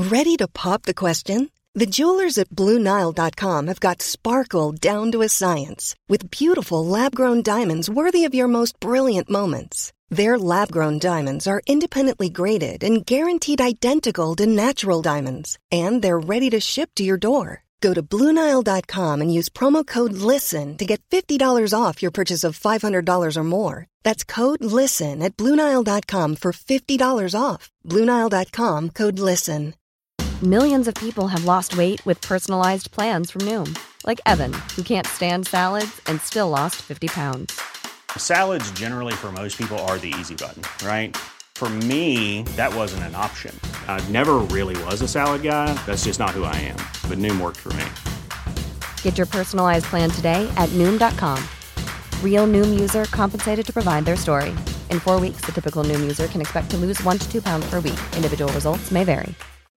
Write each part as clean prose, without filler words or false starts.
Ready to pop the question? The jewelers at BlueNile.com have got sparkle down to a science with beautiful lab-grown diamonds worthy of your most brilliant moments. Their lab-grown diamonds are independently graded and guaranteed identical to natural diamonds, and they're ready to ship to your door. Go to BlueNile.com and use promo code LISTEN to get $50 off your purchase of $500 or more. That's code LISTEN at BlueNile.com for $50 off. BlueNile.com, code LISTEN. Millions of people have lost weight with personalized plans from Noom. Like Evan, who can't stand salads and still lost 50 pounds. Salads generally for most people are the easy button, right? For me, that wasn't an option. I never really was a salad guy. That's just not who I am. But Noom worked for me. Get your personalized plan today at Noom.com. Real Noom user compensated to provide their story. In 4 weeks, the typical Noom user can expect to lose 1 to 2 pounds per week. Individual results may vary.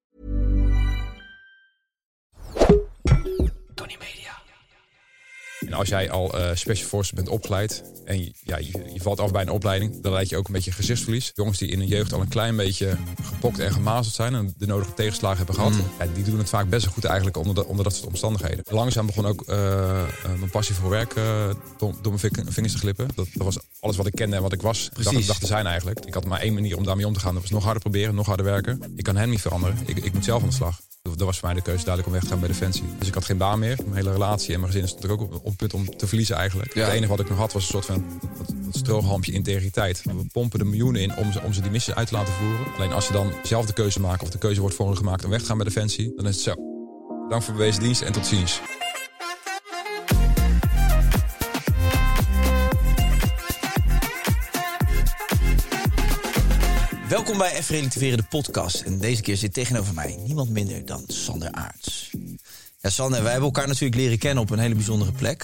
Tony Media. En als jij al Special Forces bent opgeleid en je valt af bij een opleiding, dan leid je ook een beetje gezichtsverlies. Jongens die in hun jeugd al een klein beetje gepokt en gemazeld zijn en de nodige tegenslagen hebben gehad, die doen het vaak best wel goed eigenlijk onder dat soort omstandigheden. Langzaam begon ook mijn passie voor werk door mijn vingers te glippen. Dat was alles wat ik kende en wat ik was. Dacht te zijn eigenlijk. Ik had maar één manier om daarmee om te gaan. Dat was nog harder proberen, nog harder werken. Ik kan hen niet veranderen. Ik moet zelf aan de slag. Dat was voor mij de keuze dadelijk om weg te gaan bij Defensie. Dus ik had geen baan meer. Mijn hele relatie en mijn gezin stond ik ook op het punt om te verliezen eigenlijk. Ja. Het enige wat ik nog had was een soort van dat strohalmpje integriteit. We pompen er miljoenen in om ze die missie uit te laten voeren. Alleen als ze dan zelf de keuze maken of de keuze wordt voor hen gemaakt om weg te gaan bij Defensie, dan is het zo. Dank voor bewezen dienst en tot ziens. Welkom bij Even Relativeren, de podcast. En deze keer zit tegenover mij niemand minder dan Sander Aarts. Ja, Sander, wij hebben elkaar natuurlijk leren kennen op een hele bijzondere plek.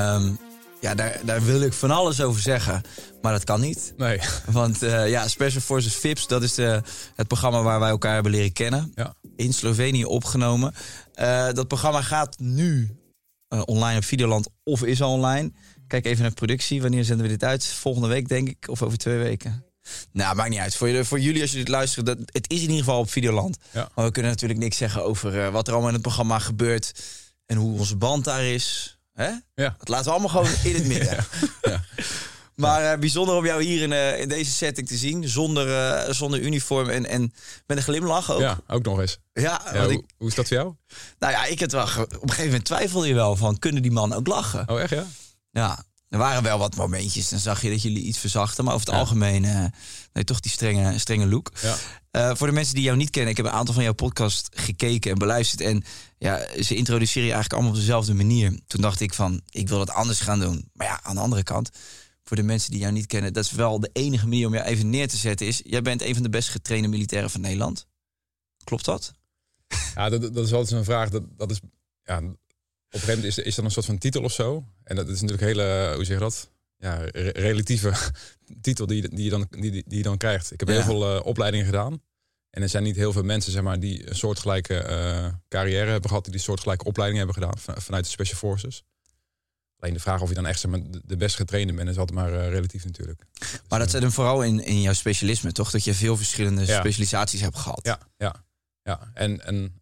Ja. Daar wil ik van alles over zeggen, maar dat kan niet. Nee. Want Special Forces VIPS, dat is het programma waar wij elkaar hebben leren kennen. Ja. In Slovenië opgenomen. Dat programma gaat nu online op Videoland of is al online. Kijk even naar productie. Wanneer zenden we dit uit? Volgende week denk ik, of over 2 weken. Nou, maakt niet uit. Voor jullie als jullie dit luisteren, het is in ieder geval op Videoland. Ja. Maar we kunnen natuurlijk niks zeggen over wat er allemaal in het programma gebeurt en hoe onze band daar is. Hè? Ja. Dat laten we allemaal gewoon in het midden. Ja. Maar bijzonder om jou hier in deze setting te zien. Zonder uniform en met een glimlach ook. Ja, ook nog eens. Ja, hoe is dat voor jou? Nou ja, ik het wel. Op een gegeven moment twijfelde je wel van, kunnen die man ook lachen? Oh, echt ja? Ja. Er waren wel wat momentjes. Dan zag je dat jullie iets verzachten. Maar over het algemeen toch die strenge look. Ja. Voor de mensen die jou niet kennen. Ik heb een aantal van jouw podcast gekeken en beluisterd. En ze introduceren je eigenlijk allemaal op dezelfde manier. Toen dacht ik van, ik wil het anders gaan doen. Maar ja, aan de andere kant, voor de mensen die jou niet kennen, dat is wel de enige manier om jou even neer te zetten. Jij bent een van de best getrainde militairen van Nederland. Klopt dat? Ja, dat is altijd zo'n vraag. Dat is... Ja, op een gegeven moment is dat een soort van titel of zo. En dat is natuurlijk hele, hoe zeg je dat? Ja, relatieve titel die je dan krijgt. Ik heb heel veel opleidingen gedaan. En er zijn niet heel veel mensen, zeg maar, die een soortgelijke carrière hebben gehad, die soortgelijke opleidingen hebben gedaan vanuit de Special Forces. Alleen de vraag of je dan echt, zeg maar, de best getrainde bent, is altijd maar relatief natuurlijk. Maar dat zit hem vooral in jouw specialisme, toch? Dat je veel verschillende specialisaties hebt gehad. Ja. En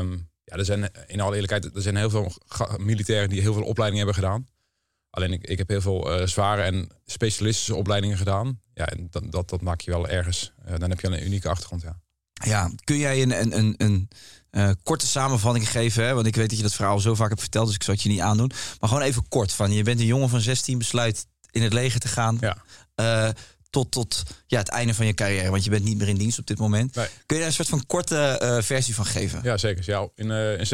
er zijn, in alle eerlijkheid, er zijn heel veel militairen die heel veel opleidingen hebben gedaan. Alleen ik heb heel veel zware en specialistische opleidingen gedaan. Ja, en dat maak je wel ergens. Dan heb je een unieke achtergrond, ja. Ja, kun jij een korte samenvatting geven? Hè? Want ik weet dat je dat verhaal zo vaak hebt verteld, dus ik zal het je niet aandoen. Maar gewoon even kort. Je bent een jongen van 16, besluit in het leger te gaan. Ja. Tot het einde van je carrière, want je bent niet meer in dienst op dit moment. Nee. Kun je daar een soort van korte versie van geven? Ja, zeker. Ja, in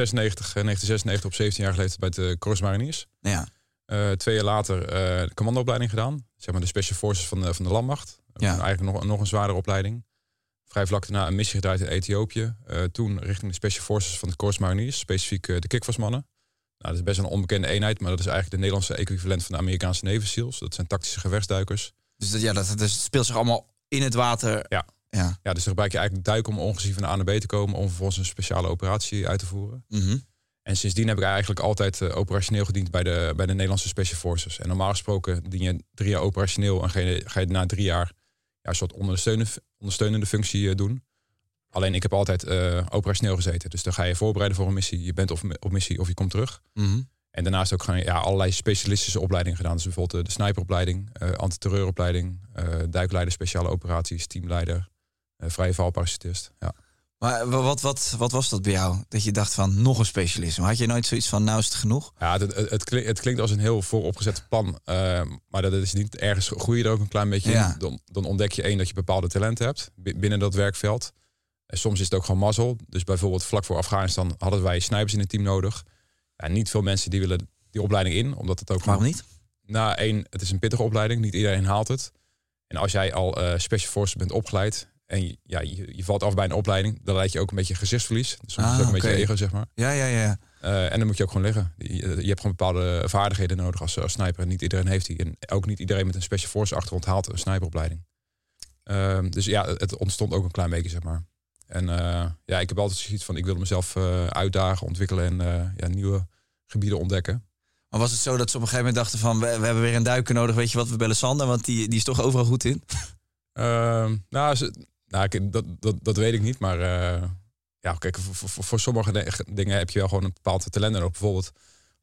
1996 op 17 jaar leeftijd bij de Corps Mariniers. Ja. 2 jaar later de commandoopleiding gedaan. Zeg maar de Special Forces van de landmacht. Ja. Eigenlijk nog een zwaardere opleiding. Vrij vlak daarna een missie gedraaid in Ethiopië. Toen richting de Special Forces van de Corps Mariniers. Specifiek de Kikvorsmannen. Nou, dat is best een onbekende eenheid, maar dat is eigenlijk de Nederlandse equivalent van de Amerikaanse Navy SEALs. Dat zijn tactische gevechtsduikers. Dus dat speelt zich allemaal in het water. Ja, dus dan gebruik je eigenlijk duiken om ongezien van de A naar B te komen, om vervolgens een speciale operatie uit te voeren. Mm-hmm. En sindsdien heb ik eigenlijk altijd operationeel gediend bij de Nederlandse Special Forces. En normaal gesproken dien je 3 jaar operationeel en ga je na 3 jaar een soort ondersteunende functie doen. Alleen ik heb altijd operationeel gezeten. Dus dan ga je voorbereiden voor een missie. Je bent op missie of je komt terug. Mm-hmm. En daarnaast ook gewoon allerlei specialistische opleidingen gedaan. Dus bijvoorbeeld de sniperopleiding, antiterreuropleiding, duikleider speciale operaties, teamleider, vrije valparachutist. Ja. Maar wat was dat bij jou? Dat je dacht van nog een specialisme. Had je nooit zoiets van nou is het genoeg? Ja, het klinkt als een heel vooropgezet plan. Maar dat is niet. Ergens groei je er ook een klein beetje in. Dan ontdek je dat je bepaalde talenten hebt binnen dat werkveld. En soms is het ook gewoon mazzel. Dus bijvoorbeeld vlak voor Afghanistan hadden wij snipers in het team nodig. Ja, niet veel mensen die willen die opleiding in. Omdat het ook Waarom niet? Nou, het is een pittige opleiding. Niet iedereen haalt het. En als jij al Special Forces bent opgeleid en je valt af bij een opleiding, dan leid je ook een beetje gezichtsverlies. Dus soms is het ook een beetje ego, zeg maar. Ja. En dan moet je ook gewoon liggen. Je hebt gewoon bepaalde vaardigheden nodig als sniper. En niet iedereen heeft die. En ook niet iedereen met een Special Forces achtergrond haalt een sniperopleiding. Dus ja, het ontstond ook een klein beetje, zeg maar. En ik heb altijd zoiets van, ik wilde mezelf uitdagen, ontwikkelen en nieuwe gebieden ontdekken. Maar was het zo dat ze op een gegeven moment dachten van, we hebben weer een duiker nodig, weet je wat, we bellen Sander, want die is toch overal goed in? Dat weet ik niet, maar kijk, voor sommige dingen heb je wel gewoon een bepaald talent nodig. Bijvoorbeeld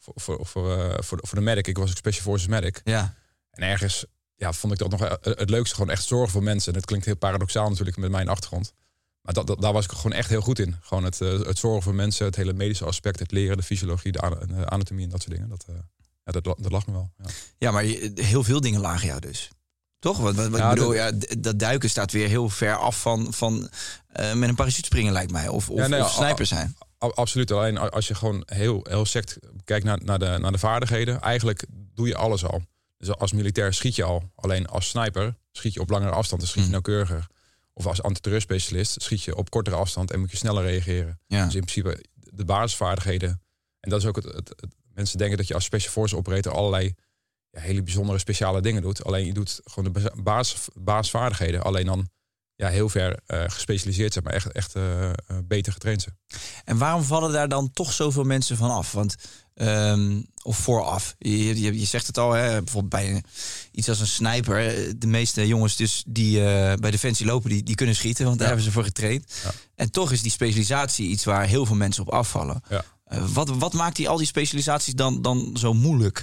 voor de medic, ik was ook Special Forces medic. Ja. En ergens vond ik dat nog het leukste, gewoon echt zorgen voor mensen. En het klinkt heel paradoxaal natuurlijk met mijn achtergrond. Maar daar was ik gewoon echt heel goed in. Gewoon het zorgen voor mensen, het hele medische aspect, het leren, de fysiologie, de anatomie en dat soort dingen. Dat lag me wel. Ja, maar heel veel dingen lagen jou dus. Toch? Want ik bedoel, dat duiken staat weer heel ver af van met een parachute springen, lijkt mij. Of sniper zijn. Absoluut. Alleen als je gewoon heel sect kijkt naar de vaardigheden, eigenlijk doe je alles al. Dus als militair schiet je al. Alleen als sniper schiet je op langere afstand, dan schiet je nauwkeuriger. Of als antiterreurspecialist schiet je op kortere afstand en moet je sneller reageren. Ja. Dus in principe de basisvaardigheden. En dat is ook het mensen denken dat je als Special Forces operator allerlei hele bijzondere speciale dingen doet. Alleen je doet gewoon de basisvaardigheden. Alleen dan heel ver gespecialiseerd, zeg maar, echt beter getraind zijn. En waarom vallen daar dan toch zoveel mensen van af? Want of vooraf. Je zegt het al, hè, bijvoorbeeld bij iets als een sniper. De meeste jongens dus die bij Defensie lopen, die kunnen schieten, want daar hebben ze voor getraind. Ja. En toch is die specialisatie iets waar heel veel mensen op afvallen. Ja. Wat maakt al die specialisaties dan zo moeilijk?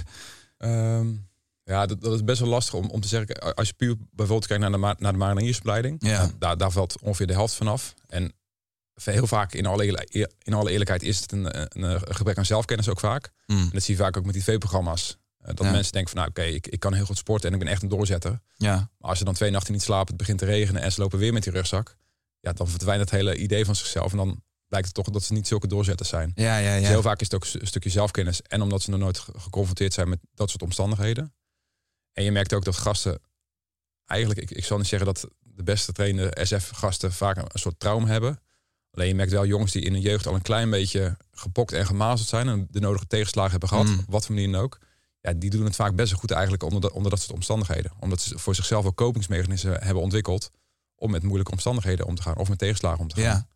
Dat is best wel lastig om te zeggen. Als je puur bijvoorbeeld kijkt naar de mariniersopleiding, daar valt ongeveer de helft vanaf. En heel vaak, in alle eerlijkheid, is het een gebrek aan zelfkennis ook vaak. En dat zie je vaak ook met die tv-programma's. Dat mensen denken van, ik kan heel goed sporten en ik ben echt een doorzetter. Ja. Maar als ze dan 2 nachten niet slapen, het begint te regenen en ze lopen weer met die rugzak, dan verdwijnt het hele idee van zichzelf. En dan blijkt het toch dat ze niet zulke doorzetters zijn. Ja. Dus heel vaak is het ook een stukje zelfkennis. En omdat ze nog nooit geconfronteerd zijn met dat soort omstandigheden. En je merkt ook dat gasten, eigenlijk, ik zal niet zeggen dat de beste trainde SF-gasten vaak een soort trauma hebben. Alleen je merkt wel jongens die in hun jeugd al een klein beetje gepokt en gemazeld zijn en de nodige tegenslagen hebben gehad, op wat voor manier dan ook. Ja, die doen het vaak best wel goed eigenlijk onder dat soort omstandigheden. Omdat ze voor zichzelf ook kopingsmechanismen hebben ontwikkeld om met moeilijke omstandigheden om te gaan of met tegenslagen om te gaan. Ja.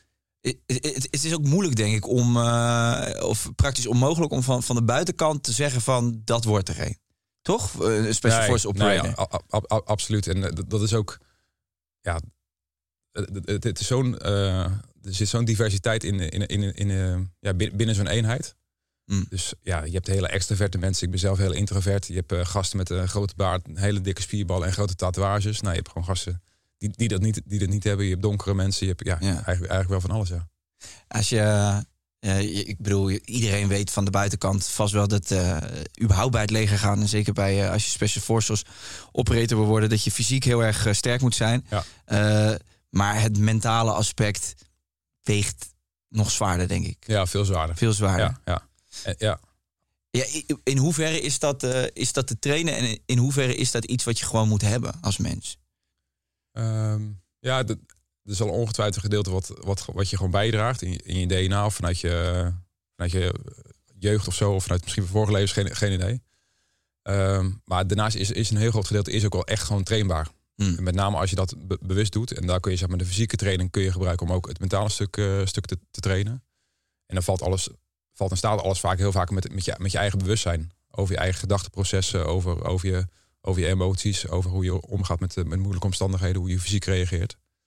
Het is ook moeilijk, denk ik, of praktisch onmogelijk om van de buitenkant te zeggen van dat wordt er een. Toch? Een Special Forces operator. Absoluut. En dat is ook, het is zo'n, er zit zo'n diversiteit binnen zo'n eenheid. Dus je hebt hele extraverte mensen. Ik ben zelf heel introvert. Je hebt gasten met een grote baard, een hele dikke spierballen en grote tatoeages. Nou, je hebt gewoon gasten die dat niet hebben. Je hebt donkere mensen. Je hebt eigenlijk wel van alles. Ja. Als je ik bedoel, iedereen weet van de buitenkant vast wel dat überhaupt bij het leger gaan, en zeker bij als je Special Forces operator wil worden, dat je fysiek heel erg sterk moet zijn. Ja. Maar het mentale aspect weegt nog zwaarder, denk ik. Ja, veel zwaarder. Veel zwaarder. Ja. In hoeverre is dat te trainen en in hoeverre is dat iets wat je gewoon moet hebben als mens? Er is al ongetwijfeld een gedeelte wat je gewoon bijdraagt in je DNA of vanuit je jeugd of zo, of vanuit misschien vorige levens, geen idee. Maar daarnaast is een heel groot gedeelte is ook wel echt gewoon trainbaar. En met name als je dat bewust doet, en daar kun je, zeg maar, de fysieke training kun je gebruiken om ook het mentale stuk te trainen. En dan valt en staat alles heel vaak met je eigen bewustzijn. Over je eigen gedachteprocessen, over je emoties, over hoe je omgaat met moeilijke omstandigheden, hoe je fysiek reageert.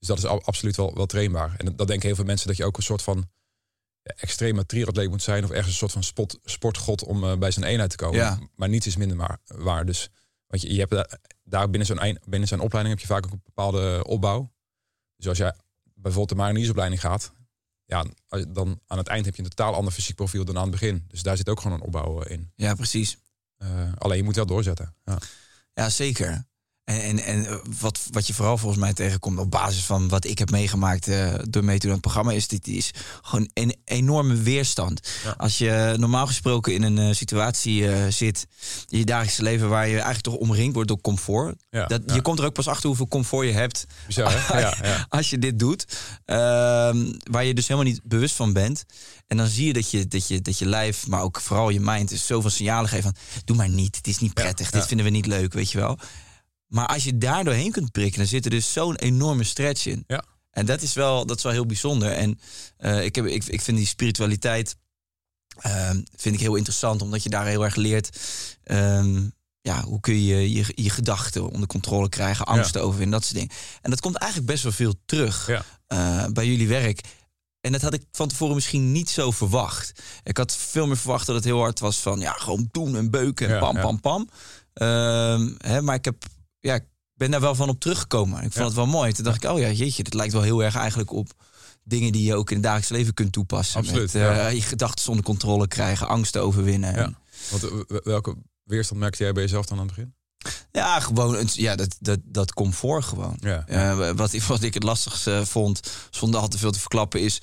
Dus dat is absoluut wel trainbaar. En dat denken heel veel mensen dat je ook een soort van extreme triatleet moet zijn of ergens een soort van sportgod om bij zijn eenheid te komen. Ja. Maar niets is minder waar. Dus, want je hebt daar binnen zo'n opleiding heb je vaak ook een bepaalde opbouw. Dus als jij bijvoorbeeld de mariniersopleiding gaat, ja, dan aan het eind heb je een totaal ander fysiek profiel dan aan het begin. Dus daar zit ook gewoon een opbouw in. Ja, precies. Alleen je moet wel doorzetten. Ja, zeker. En wat je vooral volgens mij tegenkomt op basis van wat ik heb meegemaakt door mee te doen aan het programma, dit is gewoon een enorme weerstand. Ja. Als je normaal gesproken in een situatie zit in je dagelijkse leven waar je eigenlijk toch omringd wordt door comfort. Ja, je komt er ook pas achter hoeveel comfort je hebt. Bizar, als je dit doet. Waar je dus helemaal niet bewust van bent. En dan zie je dat je lijf, maar ook vooral je mind, dus zoveel signalen geeft van doe maar niet, het is niet prettig, dit vinden we niet leuk, weet je wel. Maar als je daar doorheen kunt prikken, dan zit er dus zo'n enorme stretch in. Ja. En dat is wel heel bijzonder. En ik vind die spiritualiteit vind ik heel interessant, omdat je daar heel erg leert hoe kun je gedachten onder controle krijgen, angsten overwinnen, dat soort dingen. En dat komt eigenlijk best wel veel terug bij jullie werk. En dat had ik van tevoren misschien niet zo verwacht. Ik had veel meer verwacht dat het heel hard was van gewoon doen en beuken en pam. Maar ik ben daar wel van op teruggekomen. Ik vond het wel mooi. Toen dacht ik, jeetje, dit lijkt wel heel erg eigenlijk op dingen die je ook in het dagelijks leven kunt toepassen. Absoluut, met je gedachten onder controle krijgen, angsten overwinnen. Ja. Want welke weerstand merkte jij bij jezelf dan aan het begin? Ja, gewoon dat comfort gewoon. Ja. Wat ik het lastigste vond, zonder al te veel te verklappen, is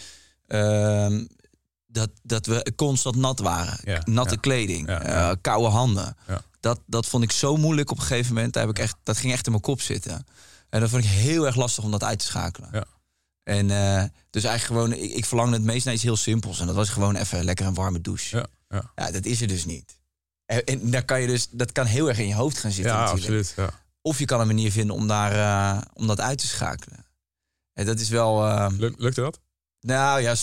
dat we constant nat waren. Ja. Natte kleding, koude handen. Ja. Dat vond ik zo moeilijk op een gegeven moment. Dat ging echt in mijn kop zitten. En dat vond ik heel erg lastig om dat uit te schakelen. Ja. En dus eigenlijk gewoon, ik verlangde het meest naar iets heel simpels. En dat was gewoon even lekker een warme douche. Ja, dat is er dus niet. En daar kan je dus, dat kan heel erg in je hoofd gaan zitten. Ja, natuurlijk. Absoluut. Ja. Of je kan een manier vinden om dat uit te schakelen. En dat is wel. Lukte dat? Nou ja,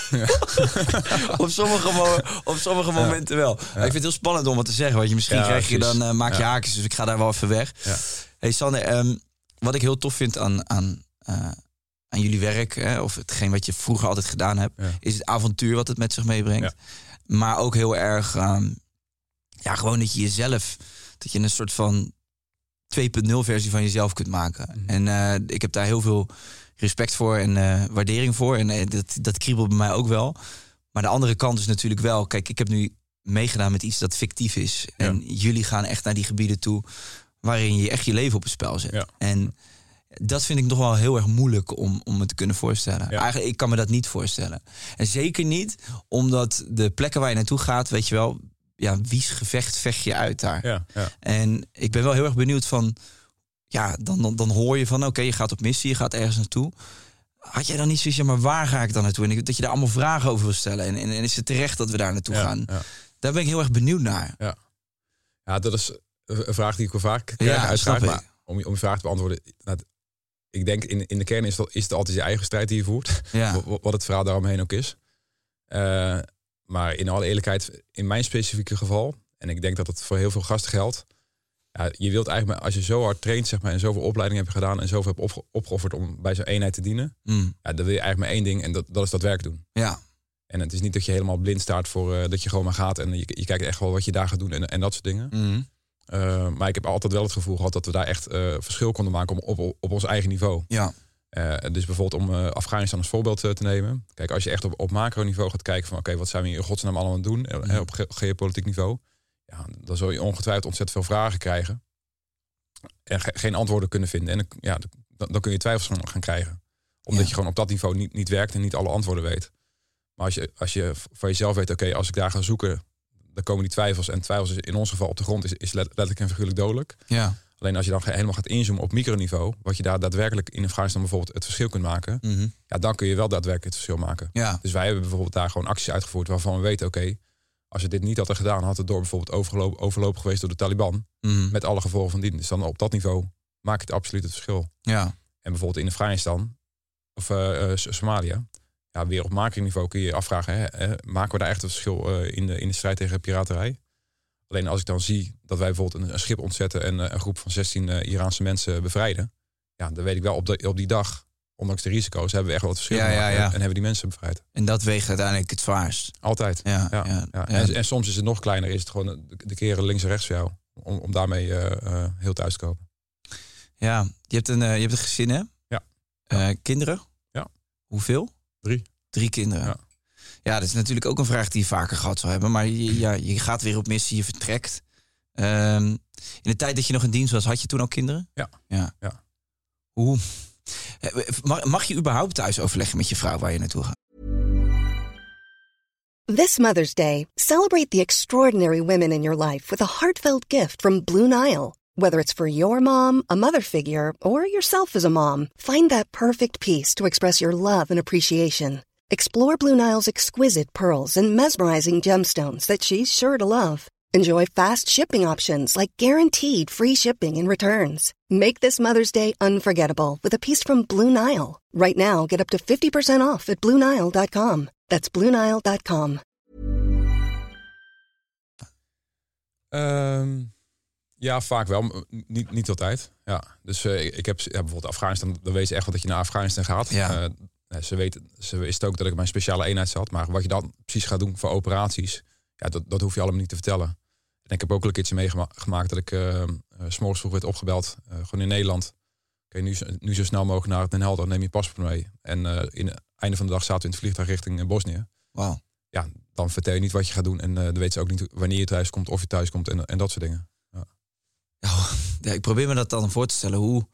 op sommige momenten wel. Ja. Ik vind het heel spannend om wat te zeggen. Want je misschien krijg je dan maak je haakjes. Dus ik ga daar wel even weg. Ja. Hey Sander, wat ik heel tof vind aan jullie werk, of hetgeen wat je vroeger altijd gedaan hebt, is het avontuur wat het met zich meebrengt. Ja. Maar ook heel erg, gewoon dat je jezelf, dat je een soort van 2.0 versie van jezelf kunt maken. Mm. En ik heb daar heel veel respect voor en waardering voor. En dat kriebelt bij mij ook wel. Maar de andere kant is natuurlijk wel, kijk, ik heb nu meegedaan met iets dat fictief is. Ja. En jullie gaan echt naar die gebieden toe waarin je echt je leven op het spel zet. Ja. En dat vind ik nog wel heel erg moeilijk om me te kunnen voorstellen. Ja. Eigenlijk, ik kan me dat niet voorstellen. En zeker niet omdat de plekken waar je naartoe gaat, weet je wel, wie's gevecht vecht je uit daar. Ja. Ja. En ik ben wel heel erg benieuwd van, dan hoor je van, oké, je gaat op missie, je gaat ergens naartoe. Had jij dan niet zoiets, maar waar ga ik dan naartoe? En dat je daar allemaal vragen over wil stellen. En is het terecht dat we daar naartoe gaan? Ja. Daar ben ik heel erg benieuwd naar. Ja, dat is een vraag die ik wel vaak krijg uiteraard. Maar om je vraag te beantwoorden, ik denk in de kern is het altijd je eigen strijd die je voert. Ja. Wat het verhaal daaromheen ook is. Maar in alle eerlijkheid, in mijn specifieke geval, en ik denk dat het voor heel veel gasten geldt, je wilt eigenlijk, als je zo hard traint, zeg maar, en zoveel opleidingen hebt gedaan en zoveel hebt opgeofferd om bij zo'n eenheid te dienen, dan wil je eigenlijk maar één ding, en dat is dat werk doen. Ja. En het is niet dat je helemaal blind staat voor dat je gewoon maar gaat en je kijkt echt wel wat je daar gaat doen en dat soort dingen. Mm. Maar ik heb altijd wel het gevoel gehad dat we daar echt verschil konden maken op ons eigen niveau. Ja. Dus bijvoorbeeld om Afghanistan als voorbeeld te nemen. Kijk, als je echt op macroniveau gaat kijken van oké, wat zijn we hier in godsnaam allemaal aan het doen op geopolitiek niveau, dan zul je ongetwijfeld ontzettend veel vragen krijgen en geen antwoorden kunnen vinden. En dan kun je twijfels gaan krijgen. Omdat je gewoon op dat niveau niet werkt en niet alle antwoorden weet. Maar als je voor jezelf weet, oké, als ik daar ga zoeken, dan komen die twijfels. En twijfels is in ons geval op de grond is letterlijk en figuurlijk dodelijk. Ja. Alleen als je dan helemaal gaat inzoomen op microniveau, wat je daar daadwerkelijk in Afghanistan bijvoorbeeld het verschil kunt maken, dan kun je wel daadwerkelijk het verschil maken. Ja. Dus wij hebben bijvoorbeeld daar gewoon acties uitgevoerd waarvan we weten, oké, als we dit niet hadden gedaan, had het door bijvoorbeeld overlopen geweest door de Taliban. Met alle gevolgen van dien. Dus dan op dat niveau maakt het absoluut het verschil. Ja. En bijvoorbeeld in Afghanistan of Somalia, weer op macroniveau kun je je afvragen, maken we daar echt het verschil in de strijd tegen piraterij? Alleen als ik dan zie dat wij bijvoorbeeld een schip ontzetten en een groep van 16 Iraanse mensen bevrijden, dan weet ik wel op die dag, ondanks de risico's, hebben we echt wat verschil Ja. en hebben die mensen bevrijd. En dat weegt uiteindelijk het zwaarst. Altijd. Ja. En soms is het nog kleiner, is het gewoon de keren links en rechts voor jou. Om daarmee heel thuis te komen. Ja, je hebt een gezin, hè? Ja. Kinderen? Ja. Hoeveel? 3. 3 kinderen. Ja, dat is natuurlijk ook een vraag die je vaker gehad zou hebben. Maar je gaat weer op missie, je vertrekt. In de tijd dat je nog in dienst was, had je toen al kinderen? Ja. Hoe? Mag je überhaupt thuis overleggen met je vrouw waar je naartoe gaat? This Mother's Day, celebrate the extraordinary women in your life with a heartfelt gift from Blue Nile. Whether it's for your mom, a mother figure, or yourself as a mom, find that perfect piece to express your love and appreciation. Explore Blue Nile's exquisite pearls and mesmerizing gemstones that she's sure to love. Enjoy fast shipping options like guaranteed free shipping and returns. Make this Mother's Day unforgettable with a piece from Blue Nile. Right now, get up to 50% off at BlueNile.com. That's BlueNile.com. Ja, vaak wel. Niet altijd. Ja. Dus ik heb bijvoorbeeld Afghanistan. Dan weet ze echt wel dat je naar Afghanistan gaat. Ja. Ze wist ook dat ik mijn speciale eenheid zat. Maar wat je dan precies gaat doen voor operaties, ja, dat hoef je allemaal niet te vertellen. En ik heb ook al een keertje meegemaakt dat ik 's morgens vroeg werd opgebeld. Gewoon in Nederland. Oké, nu zo snel mogelijk naar Den Helder. Neem je paspoort mee. En in het einde van de dag zaten we in het vliegtuig richting Bosnië. Wauw. Ja, dan vertel je niet wat je gaat doen. En dan weet ze ook niet wanneer je thuis komt, of je thuis komt en dat soort dingen. Ja, ik probeer me dat dan voor te stellen.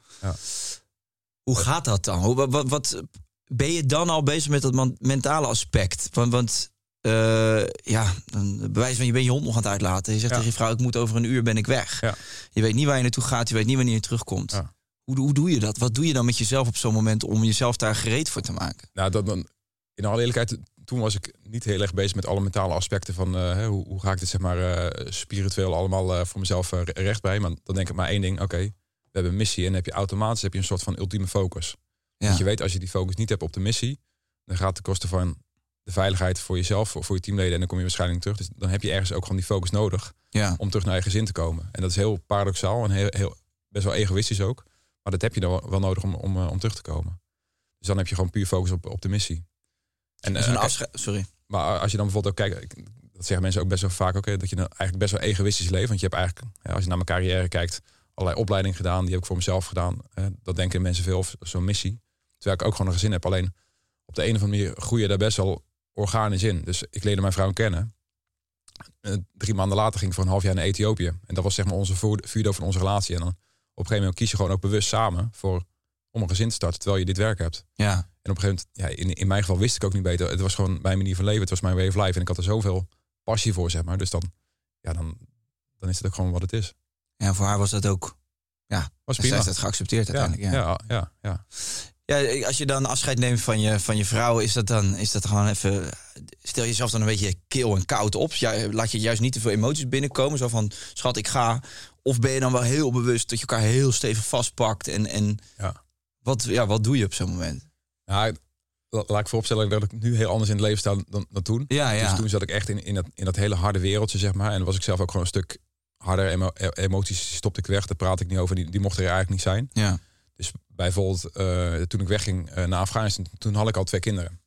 Hoe gaat dat dan? Wat ben je dan al bezig met dat mentale aspect? Want dan bewijs van je bent je hond nog aan het uitlaten. Je zegt tegen je vrouw, ik moet over een uur ben ik weg. Ja. Je weet niet waar je naartoe gaat, je weet niet wanneer je terugkomt. Ja. Hoe doe je dat? Wat doe je dan met jezelf op zo'n moment om jezelf daar gereed voor te maken? Nou, in alle eerlijkheid, toen was ik niet heel erg bezig met alle mentale aspecten van hoe ga ik dit zeg maar spiritueel allemaal voor mezelf recht bij. Maar dan denk ik maar één ding, oké, we hebben een missie en dan heb je automatisch een soort van ultieme focus. Ja. Want je weet, als je die focus niet hebt op de missie, dan gaat het ten koste van de veiligheid voor jezelf, voor je teamleden en dan kom je waarschijnlijk terug. Dus dan heb je ergens ook gewoon die focus nodig om terug naar je gezin te komen. En dat is heel paradoxaal en heel best wel egoïstisch ook. Maar dat heb je dan wel nodig om terug te komen. Dus dan heb je gewoon puur focus op de missie. En, sorry. Maar als je dan bijvoorbeeld ook kijkt, dat zeggen mensen ook best wel vaak, dat je dan eigenlijk best wel egoïstisch leeft. Want je hebt eigenlijk, als je naar mijn carrière kijkt, allerlei opleidingen gedaan. Die heb ik voor mezelf gedaan. Dat denken mensen veel of zo'n missie. Terwijl ik ook gewoon een gezin heb. Alleen op de een of andere manier groei je daar best wel organisch in. Dus ik leerde mijn vrouw kennen. 3 maanden later ging ik voor een half jaar naar Ethiopië. En dat was zeg maar onze vuurdoop van onze relatie. En dan op een gegeven moment kies je gewoon ook bewust samen om een gezin te starten terwijl je dit werk hebt. Ja. En op een gegeven moment, in mijn geval wist ik ook niet beter. Het was gewoon mijn manier van leven. Het was mijn way of life. En ik had er zoveel passie voor, zeg maar. Dus dan is het ook gewoon wat het is. Ja, voor haar was dat ook. Ja, was prima. Zij heeft het geaccepteerd uiteindelijk. Ja, als je dan afscheid neemt van je vrouw, is dat gewoon even. Stel jezelf dan een beetje kil en koud op. Laat je juist niet te veel emoties binnenkomen. Zo van, schat, ik ga. Of ben je dan wel heel bewust dat je elkaar heel stevig vastpakt? En wat doe je op zo'n moment? Ja, laat ik vooropstellen dat ik nu heel anders in het leven sta dan toen. Ja. Dus toen zat ik echt in dat hele harde wereldje, zeg maar. En dan was ik zelf ook gewoon een stuk harder. Emoties stopte ik weg, daar praat ik niet over. Die mochten er eigenlijk niet zijn. Ja. Dus bijvoorbeeld toen ik wegging naar Afghanistan, toen had ik al 2 kinderen.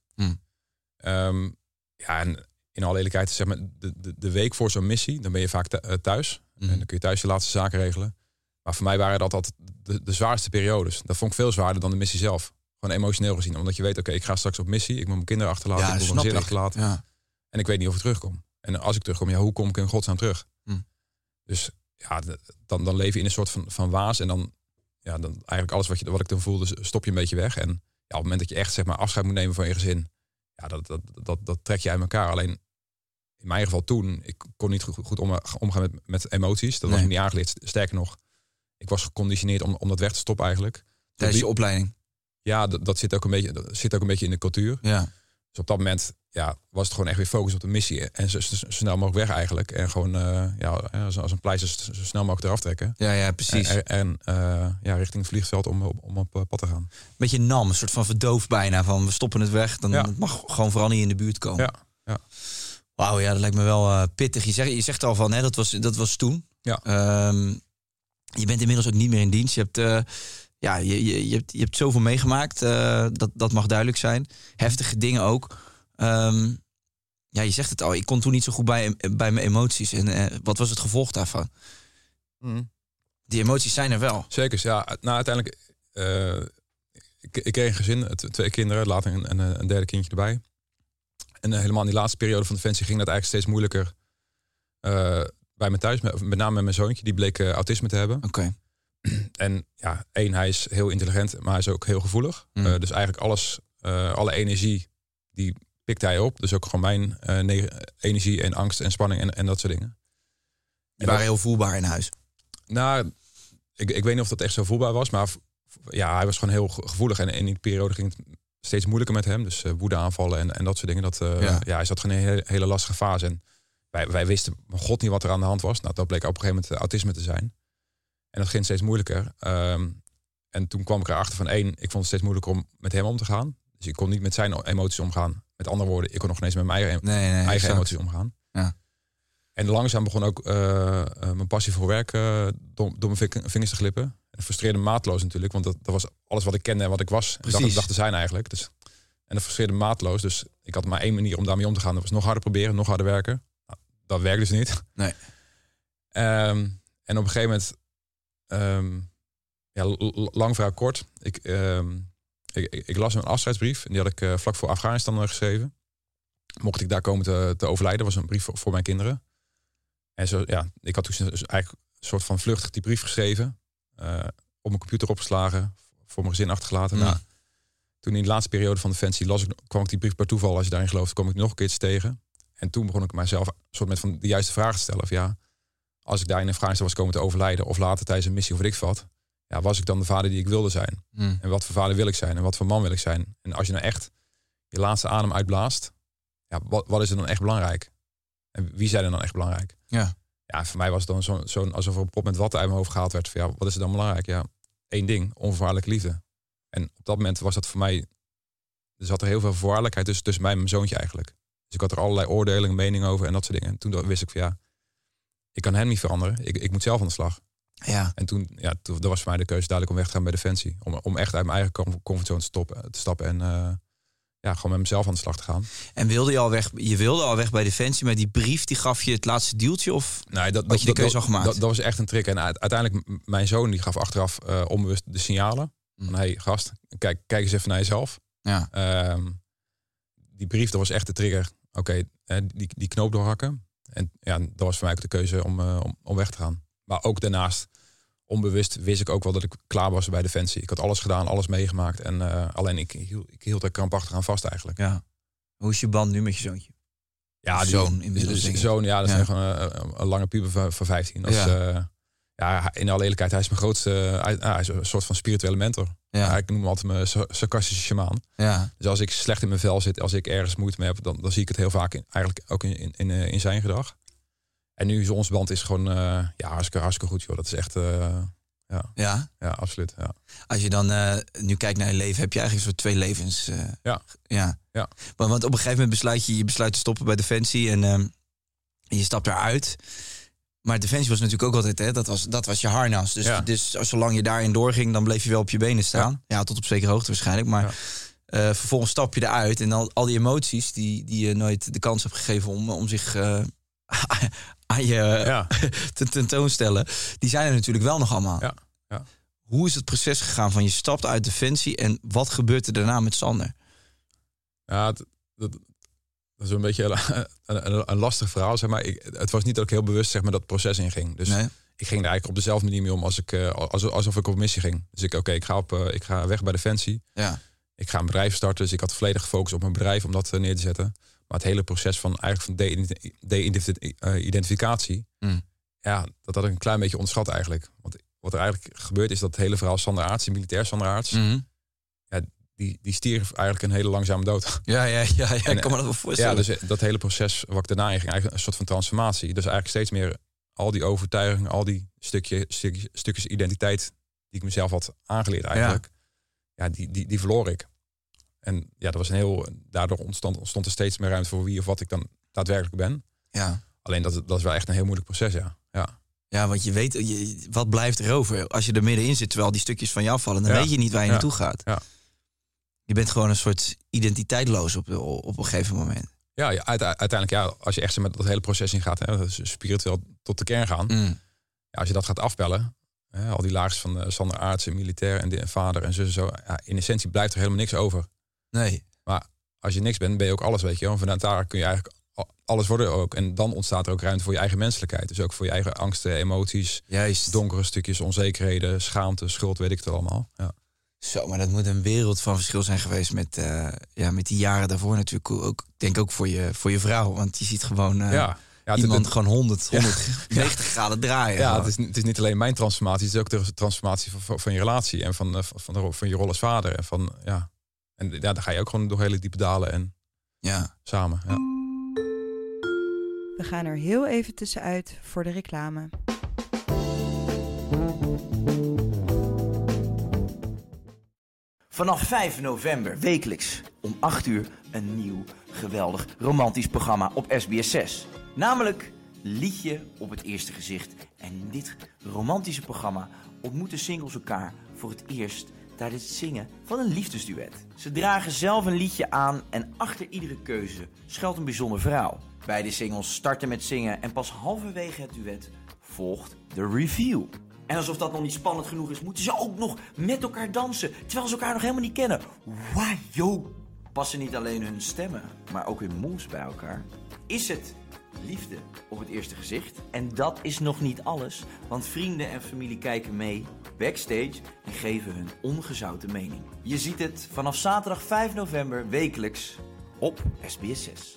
En in alle eerlijkheid, zeg maar, de week voor zo'n missie, dan ben je vaak thuis. En dan kun je thuis je laatste zaken regelen. Maar voor mij waren dat altijd de zwaarste periodes. Dat vond ik veel zwaarder dan de missie zelf. Gewoon emotioneel gezien. Omdat je weet, oké, ik ga straks op missie. Ik moet mijn kinderen achterlaten. Ik moet mijn gezin achterlaten. Ja. En ik weet niet of ik terugkom. En als ik terugkom, hoe kom ik in godsnaam terug? Dus dan leef je in een soort van waas. En dan eigenlijk alles wat ik toen voelde, stop je een beetje weg. En op het moment dat je echt zeg maar afscheid moet nemen van je gezin, dat trek je uit elkaar. Alleen in mijn geval toen, ik kon niet goed omgaan met emoties. Dat was me niet aangeleerd. Sterker nog, ik was geconditioneerd om dat weg te stoppen eigenlijk. Tijdens je opleiding? Ja, dat zit ook een beetje in de cultuur. Ja. Dus op dat moment was het gewoon echt weer focus op de missie. En zo snel mogelijk weg eigenlijk. En gewoon als een pleister zo snel mogelijk eraf trekken. Ja, precies. En richting het vliegveld om op pad te gaan. Beetje nam, een soort van verdoofd bijna. Van we stoppen het weg, dan het mag gewoon vooral niet in de buurt komen. Ja. Wauw, dat lijkt me wel pittig. Je zegt al van, dat was toen. Ja. Je bent inmiddels ook niet meer in dienst. Je hebt ja, je hebt zoveel meegemaakt. Dat mag duidelijk zijn. Heftige dingen ook. Ja, je zegt het al. Ik kon toen niet zo goed bij mijn emoties. En wat was het gevolg daarvan? Die emoties zijn er wel. Zeker, ja. Nou, uiteindelijk... Ik kreeg een gezin, 2 kinderen, later een derde kindje erbij. En helemaal in die laatste periode van Defensie ging dat eigenlijk steeds moeilijker bij me thuis. Met name met mijn zoontje, die bleek autisme te hebben. Oké. En ja, hij is heel intelligent, maar hij is ook heel gevoelig. Dus eigenlijk alle energie, die pikt hij op. Dus ook gewoon mijn energie en angst en spanning en dat soort dingen. Die waren heel voelbaar in huis. Nou, ik weet niet of dat echt zo voelbaar was, maar ja, hij was gewoon heel gevoelig. En in die periode ging het steeds moeilijker met hem. Dus woedeaanvallen en dat soort dingen. Hij zat gewoon in een hele lastige fase. En wij wisten god niet wat er aan de hand was. Nou, dat bleek op een gegeven moment autisme te zijn. En dat ging steeds moeilijker. En toen kwam ik erachter van ik vond het steeds moeilijker om met hem om te gaan. Dus ik kon niet met zijn emoties omgaan. Met andere woorden, ik kon nog ineens met mijn eigen emoties omgaan. Ja. En langzaam begon ook mijn passie voor werk door mijn vingers te glippen. En dat frustreerde me maatloos natuurlijk, want dat was alles wat ik kende en wat ik was. Dacht te zijn eigenlijk. Dus, en dat frustreerde me maatloos. Dus ik had maar 1 manier om daarmee om te gaan. Dat was nog harder proberen, nog harder werken. Nou, dat werkte dus niet. Nee. En op een gegeven moment, lang verhaal kort. Ik las een afscheidsbrief en die had ik vlak voor Afghanistan geschreven. Mocht ik daar komen te overlijden, was een brief voor mijn kinderen. En zo, ja, ik had toen dus eigenlijk een soort van vluchtig die brief geschreven. Op mijn computer opgeslagen, voor mijn gezin achtergelaten. Nou, toen in de laatste periode van Defensie kwam ik die brief per toeval, als je daarin gelooft, kwam ik nog een keertje tegen. En toen begon ik mijzelf een soort met van de juiste vragen te stellen. Of ja, als ik daar in Afghanistan was komen te overlijden, of later tijdens een missie of weet ik wat, ja, was ik dan de vader die ik wilde zijn? En wat voor vader wil ik zijn? En wat voor man wil ik zijn? En als je nou echt je laatste adem uitblaast, ja, wat is er dan echt belangrijk? En wie zijn er dan echt belangrijk? Ja, voor mij was het dan zo'n alsof er een pot met water uit mijn hoofd gehaald werd. Van, ja, wat is er dan belangrijk? Ja, 1 ding, onvoorwaardelijke liefde. En op dat moment was dat voor mij, er zat er heel veel voorwaardelijkheid tussen mij en mijn zoontje eigenlijk. Dus ik had er allerlei oordelen, meningen over en dat soort dingen. En toen wist ik van ja, ik kan hem niet veranderen. Ik moet zelf aan de slag. Ja. En toen dat was voor mij de keuze duidelijk om weg te gaan bij Defensie. Om echt uit mijn eigen comfortzone te stappen en gewoon met mezelf aan de slag te gaan. En wilde je al weg bij Defensie, maar die brief die gaf je het laatste duwtje? Of had je de keuze al gemaakt? Dat was echt een trick. En uiteindelijk, mijn zoon die gaf achteraf onbewust de signalen. Van hey gast, kijk eens even naar jezelf. Ja. Die brief, dat was echt de trigger. Oké, die knoop doorhakken. En ja, dat was voor mij ook de keuze om weg te gaan. Maar ook daarnaast, onbewust wist ik ook wel dat ik klaar was bij Defensie. Ik had alles gedaan, alles meegemaakt. En alleen ik hield er krampachtig aan vast eigenlijk. Ja. Hoe is je band nu met je zoontje? Ja, zoon inmiddels. Zoon, ja, dat is gewoon een lange puber van 15. In alle eerlijkheid, hij is mijn grootste. Hij is een soort van spirituele mentor. Ja. Ik noem hem altijd mijn sarcastische shamaan. Ja. Dus als ik slecht in mijn vel zit, als ik ergens moeite mee heb, dan zie ik het heel vaak eigenlijk ook in zijn gedrag. En nu is onze band gewoon hartstikke goed, joh. Dat is echt ja, absoluut. Ja. Als je dan nu kijkt naar je leven, heb je eigenlijk soort 2 levens. Ja. Want op een gegeven moment besluit te stoppen bij Defensie en je stapt eruit. Maar Defensie was natuurlijk ook altijd, hè, dat was je harnas. Dus zolang je daarin doorging, dan bleef je wel op je benen staan. Ja, tot op zekere hoogte waarschijnlijk. Maar vervolgens stap je eruit en al die emoties die je nooit de kans hebt gegeven om zich aan je te tentoonstellen, die zijn er natuurlijk wel nog allemaal. Ja. Hoe is het proces gegaan van je stapt uit Defensie en wat gebeurt er daarna met Sander? Ja, dat is een beetje een lastig verhaal, zeg maar. Het was niet dat ik heel bewust zeg maar dat proces inging. Dus ik ging er eigenlijk op dezelfde manier mee om alsof ik op missie ging. Dus ik ga weg bij Defensie. Ja. Ik ga een bedrijf starten, dus ik had volledig gefocust op mijn bedrijf om dat neer te zetten. Maar het hele proces van de-identificatie, dat had ik een klein beetje onderschat eigenlijk. Want wat er eigenlijk gebeurt is dat het hele verhaal Sander Aarts, die militair Sander Aarts, die stierf eigenlijk een hele langzame dood. Ja, ik kan me dat wel voorstellen. Ja, dus dat hele proces wat ik daarna in ging, eigenlijk een soort van transformatie. Dus eigenlijk steeds meer al die overtuigingen, al die stukjes identiteit die ik mezelf had aangeleerd eigenlijk, die verloor ik. En ja, dat was daardoor ontstond er steeds meer ruimte voor wie of wat ik dan daadwerkelijk ben. Ja. Alleen dat is wel echt een heel moeilijk proces, ja. Ja, want je weet, wat blijft er over? Als je er middenin zit, terwijl die stukjes van je afvallen... dan weet je niet waar je naartoe gaat. Ja. Je bent gewoon een soort identiteitloos op een gegeven moment. Ja, uiteindelijk, als je echt met dat hele proces ingaat... Hè, dus spiritueel tot de kern gaan... Ja, als je dat gaat afbellen... al die laagjes van Sander Aartsen, militair en vader en zus zo... Ja, in essentie blijft er helemaal niks over. Nee. Maar als je niks bent, ben je ook alles, weet je wel. Vanuit daar kun je eigenlijk alles worden ook. En dan ontstaat er ook ruimte voor je eigen menselijkheid. Dus ook voor je eigen angsten, emoties... Juist. Donkere stukjes, onzekerheden, schaamte, schuld, weet ik het allemaal. Ja. Zo, maar dat moet een wereld van verschil zijn geweest met die jaren daarvoor natuurlijk. Ook, ik denk ook voor je vrouw, want je ziet gewoon iemand gewoon 190 graden draaien. Ja, het is niet alleen mijn transformatie, het is ook de transformatie van je relatie en van je rol als vader. En dan ga je ook gewoon door hele diepe dalen en samen. Ja. We gaan er heel even tussenuit voor de reclame. Vanaf 5 november wekelijks om 8 uur een nieuw, geweldig, romantisch programma op SBS 6. Namelijk Liedje op het Eerste Gezicht. En in dit romantische programma ontmoeten singles elkaar voor het eerst tijdens het zingen van een liefdesduet. Ze dragen zelf een liedje aan en achter iedere keuze schuilt een bijzonder verhaal. Beide singles starten met zingen en pas halverwege het duet volgt de review. En alsof dat nog niet spannend genoeg is, moeten ze ook nog met elkaar dansen, terwijl ze elkaar nog helemaal niet kennen. Wajo! Passen niet alleen hun stemmen, maar ook hun moves bij elkaar? Is het liefde op het eerste gezicht? En dat is nog niet alles, want vrienden en familie kijken mee, backstage en geven hun ongezouten mening. Je ziet het vanaf zaterdag 5 november wekelijks op SBS 6.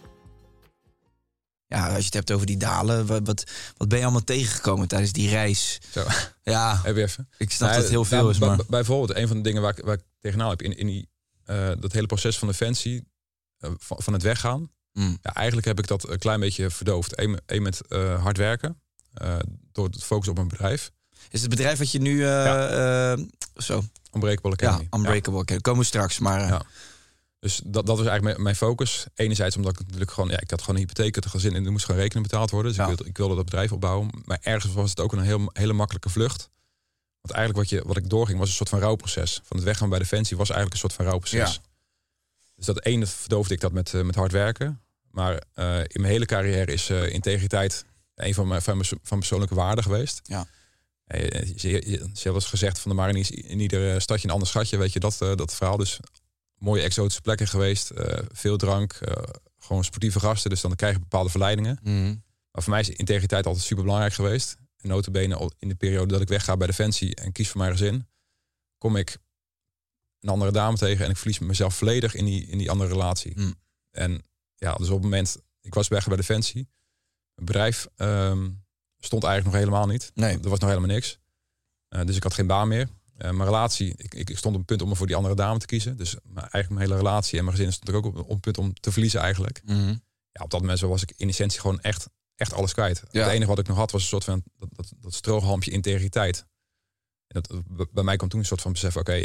Ja, als je het hebt over die dalen, wat ben je allemaal tegengekomen tijdens die reis? Zo. Ja, heb je even. Ik snap dat het heel veel is, maar... Bijvoorbeeld, een van de dingen waar ik tegenaan heb in dat hele proces van Defensie, van het weggaan. Ja, eigenlijk heb ik dat een klein beetje verdoofd. Eén met hard werken, door het focus op een bedrijf. Is het bedrijf wat je nu... zo. Unbreakable Academy. Ja, Unbreakable Academy. Komen we straks, maar... Ja. Dus dat was eigenlijk mijn focus. Enerzijds omdat ik natuurlijk gewoon... Ja, ik had gewoon een hypotheek, het gezin en er moest gewoon rekening betaald worden. Dus ik wilde dat bedrijf opbouwen. Maar ergens was het ook een hele makkelijke vlucht. Want eigenlijk wat ik doorging was een soort van rouwproces. Van het weggaan bij Defensie was eigenlijk een soort van rouwproces. Ja. Dus dat ene verdoofde ik dat met hard werken. Maar in mijn hele carrière is integriteit een van mijn persoonlijke waarden geweest. Ja. Ze hebben eens gezegd van de mariniers, in ieder stadje een ander schatje. Weet je, dat verhaal. Dus mooie exotische plekken geweest. Veel drank. Gewoon sportieve gasten. Dus dan krijg je bepaalde verleidingen. Maar voor mij is integriteit altijd super belangrijk geweest. En nota bene in de periode dat ik wegga bij Defensie en kies voor mijn gezin, kom ik een andere dame tegen en ik verlies mezelf volledig in die andere relatie. En ja, dus op het moment, ik was weg bij Defensie. Mijn bedrijf stond eigenlijk nog helemaal niet. Nee. Er was nog helemaal niks. Dus ik had geen baan meer. Mijn relatie, ik stond op een punt om voor die andere dame te kiezen. Dus eigenlijk mijn hele relatie en mijn gezin stond ik ook op een punt om te verliezen eigenlijk. Ja, op dat moment was ik in essentie gewoon echt alles kwijt. Ja. Het enige wat ik nog had was een soort van dat strohalmpje integriteit. En bij mij kwam toen een soort van besef, oké,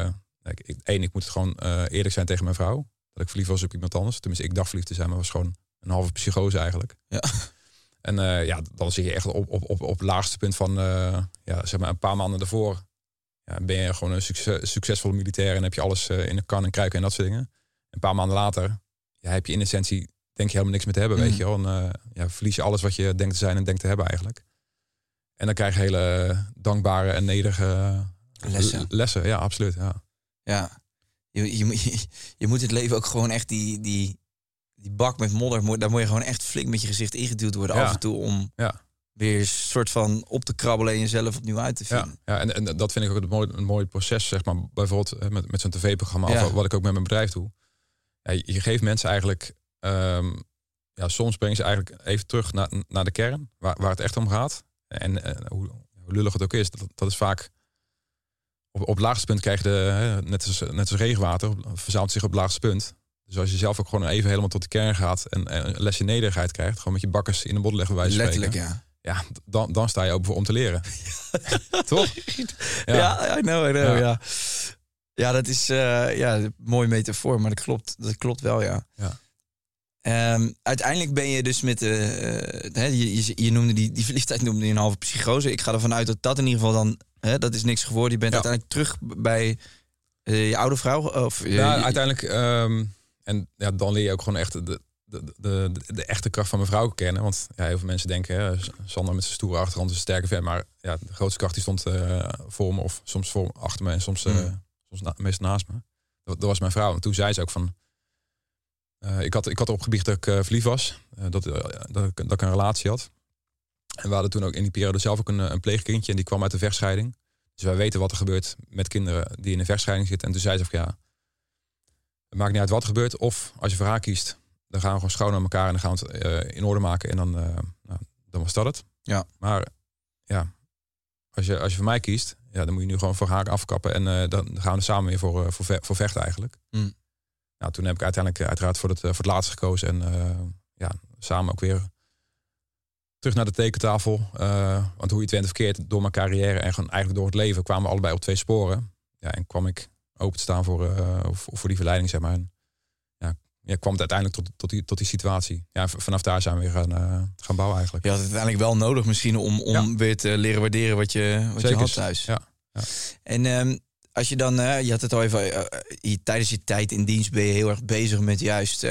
ik moet het gewoon eerlijk zijn tegen mijn vrouw. Dat ik verliefd was op iemand anders. Tenminste, ik dacht verliefd te zijn, maar was gewoon een halve psychose eigenlijk. Ja. En dan zie je echt op het laagste punt van zeg maar een paar maanden daarvoor. Ja, ben je gewoon een succesvolle militair en heb je alles in de kan en kruiken en dat soort dingen. Een paar maanden later heb je in essentie, denk je helemaal niks meer te hebben, weet je wel. En verlies je alles wat je denkt te zijn en denkt te hebben eigenlijk. En dan krijg je hele dankbare en nederige lessen. Ja, absoluut. Ja. Je moet het leven ook gewoon echt die bak met modder, daar moet je gewoon echt flink met je gezicht ingeduwd worden af en toe om weer een soort van op te krabbelen en jezelf opnieuw uit te vinden. Ja, en dat vind ik ook een mooi proces, zeg maar, bijvoorbeeld met zo'n tv-programma, wat ik ook met mijn bedrijf doe. Ja, je geeft mensen eigenlijk, soms breng je ze eigenlijk even terug naar de kern, waar het echt om gaat. En hoe lullig het ook is, dat is vaak op het laagste punt krijg je net als regenwater, verzamelt zich op het laagste punt. Dus als je zelf ook gewoon even helemaal tot de kern gaat en een lesje nederigheid krijgt, gewoon met je bakkers in de bodem leggen, bij wijze van spreken. Letterlijk, ja. Ja, dan sta je open voor om te leren. Toch? Ja, I know. Ja, dat is een mooie metafoor, maar dat klopt wel, ja. Uiteindelijk ben je dus met... je noemde die verliefdheid noemde je een halve psychose. Ik ga ervan uit dat dat in ieder geval dan... dat is niks geworden. Je bent uiteindelijk terug bij je oude vrouw? Uiteindelijk... en dan leer je ook gewoon echt de echte kracht van mijn vrouw kennen. Want heel veel mensen denken... Sander met zijn stoere achtergrond is een sterke vent. Maar de grootste kracht die stond voor me. Of soms achter me en soms meestal naast me. Dat was mijn vrouw. En toen zei ze ook van... Ik had erop gebied dat ik verliefd was. Dat ik een relatie had. En we hadden toen ook in die periode zelf ook een pleegkindje. En die kwam uit de vechtscheiding. Dus wij weten wat er gebeurt met kinderen die in een vechtscheiding zitten. En toen zei ze van het maakt niet uit wat er gebeurt. Of als je voor haar kiest, dan gaan we gewoon schoon aan elkaar. En dan gaan we het in orde maken. En dan was dat het. Ja. Maar als je voor mij kiest, dan moet je nu gewoon voor haar afkappen. En dan gaan we er samen weer voor vechten eigenlijk. Nou, toen heb ik uiteindelijk uiteraard voor het laatste gekozen. En samen ook weer terug naar de tekentafel. Want hoe je het went of verkeerd, door mijn carrière en gewoon eigenlijk door het leven... kwamen we allebei op 2 sporen. Ja, en kwam ik open te staan voor die verleiding, zeg maar. En kwam het uiteindelijk tot die situatie. Ja, vanaf daar zijn we weer gaan bouwen eigenlijk. Je had het uiteindelijk wel nodig misschien om weer te leren waarderen wat je had thuis. Ja. En... als je dan, je had het al even, tijdens je tijd in dienst ben je heel erg bezig met juist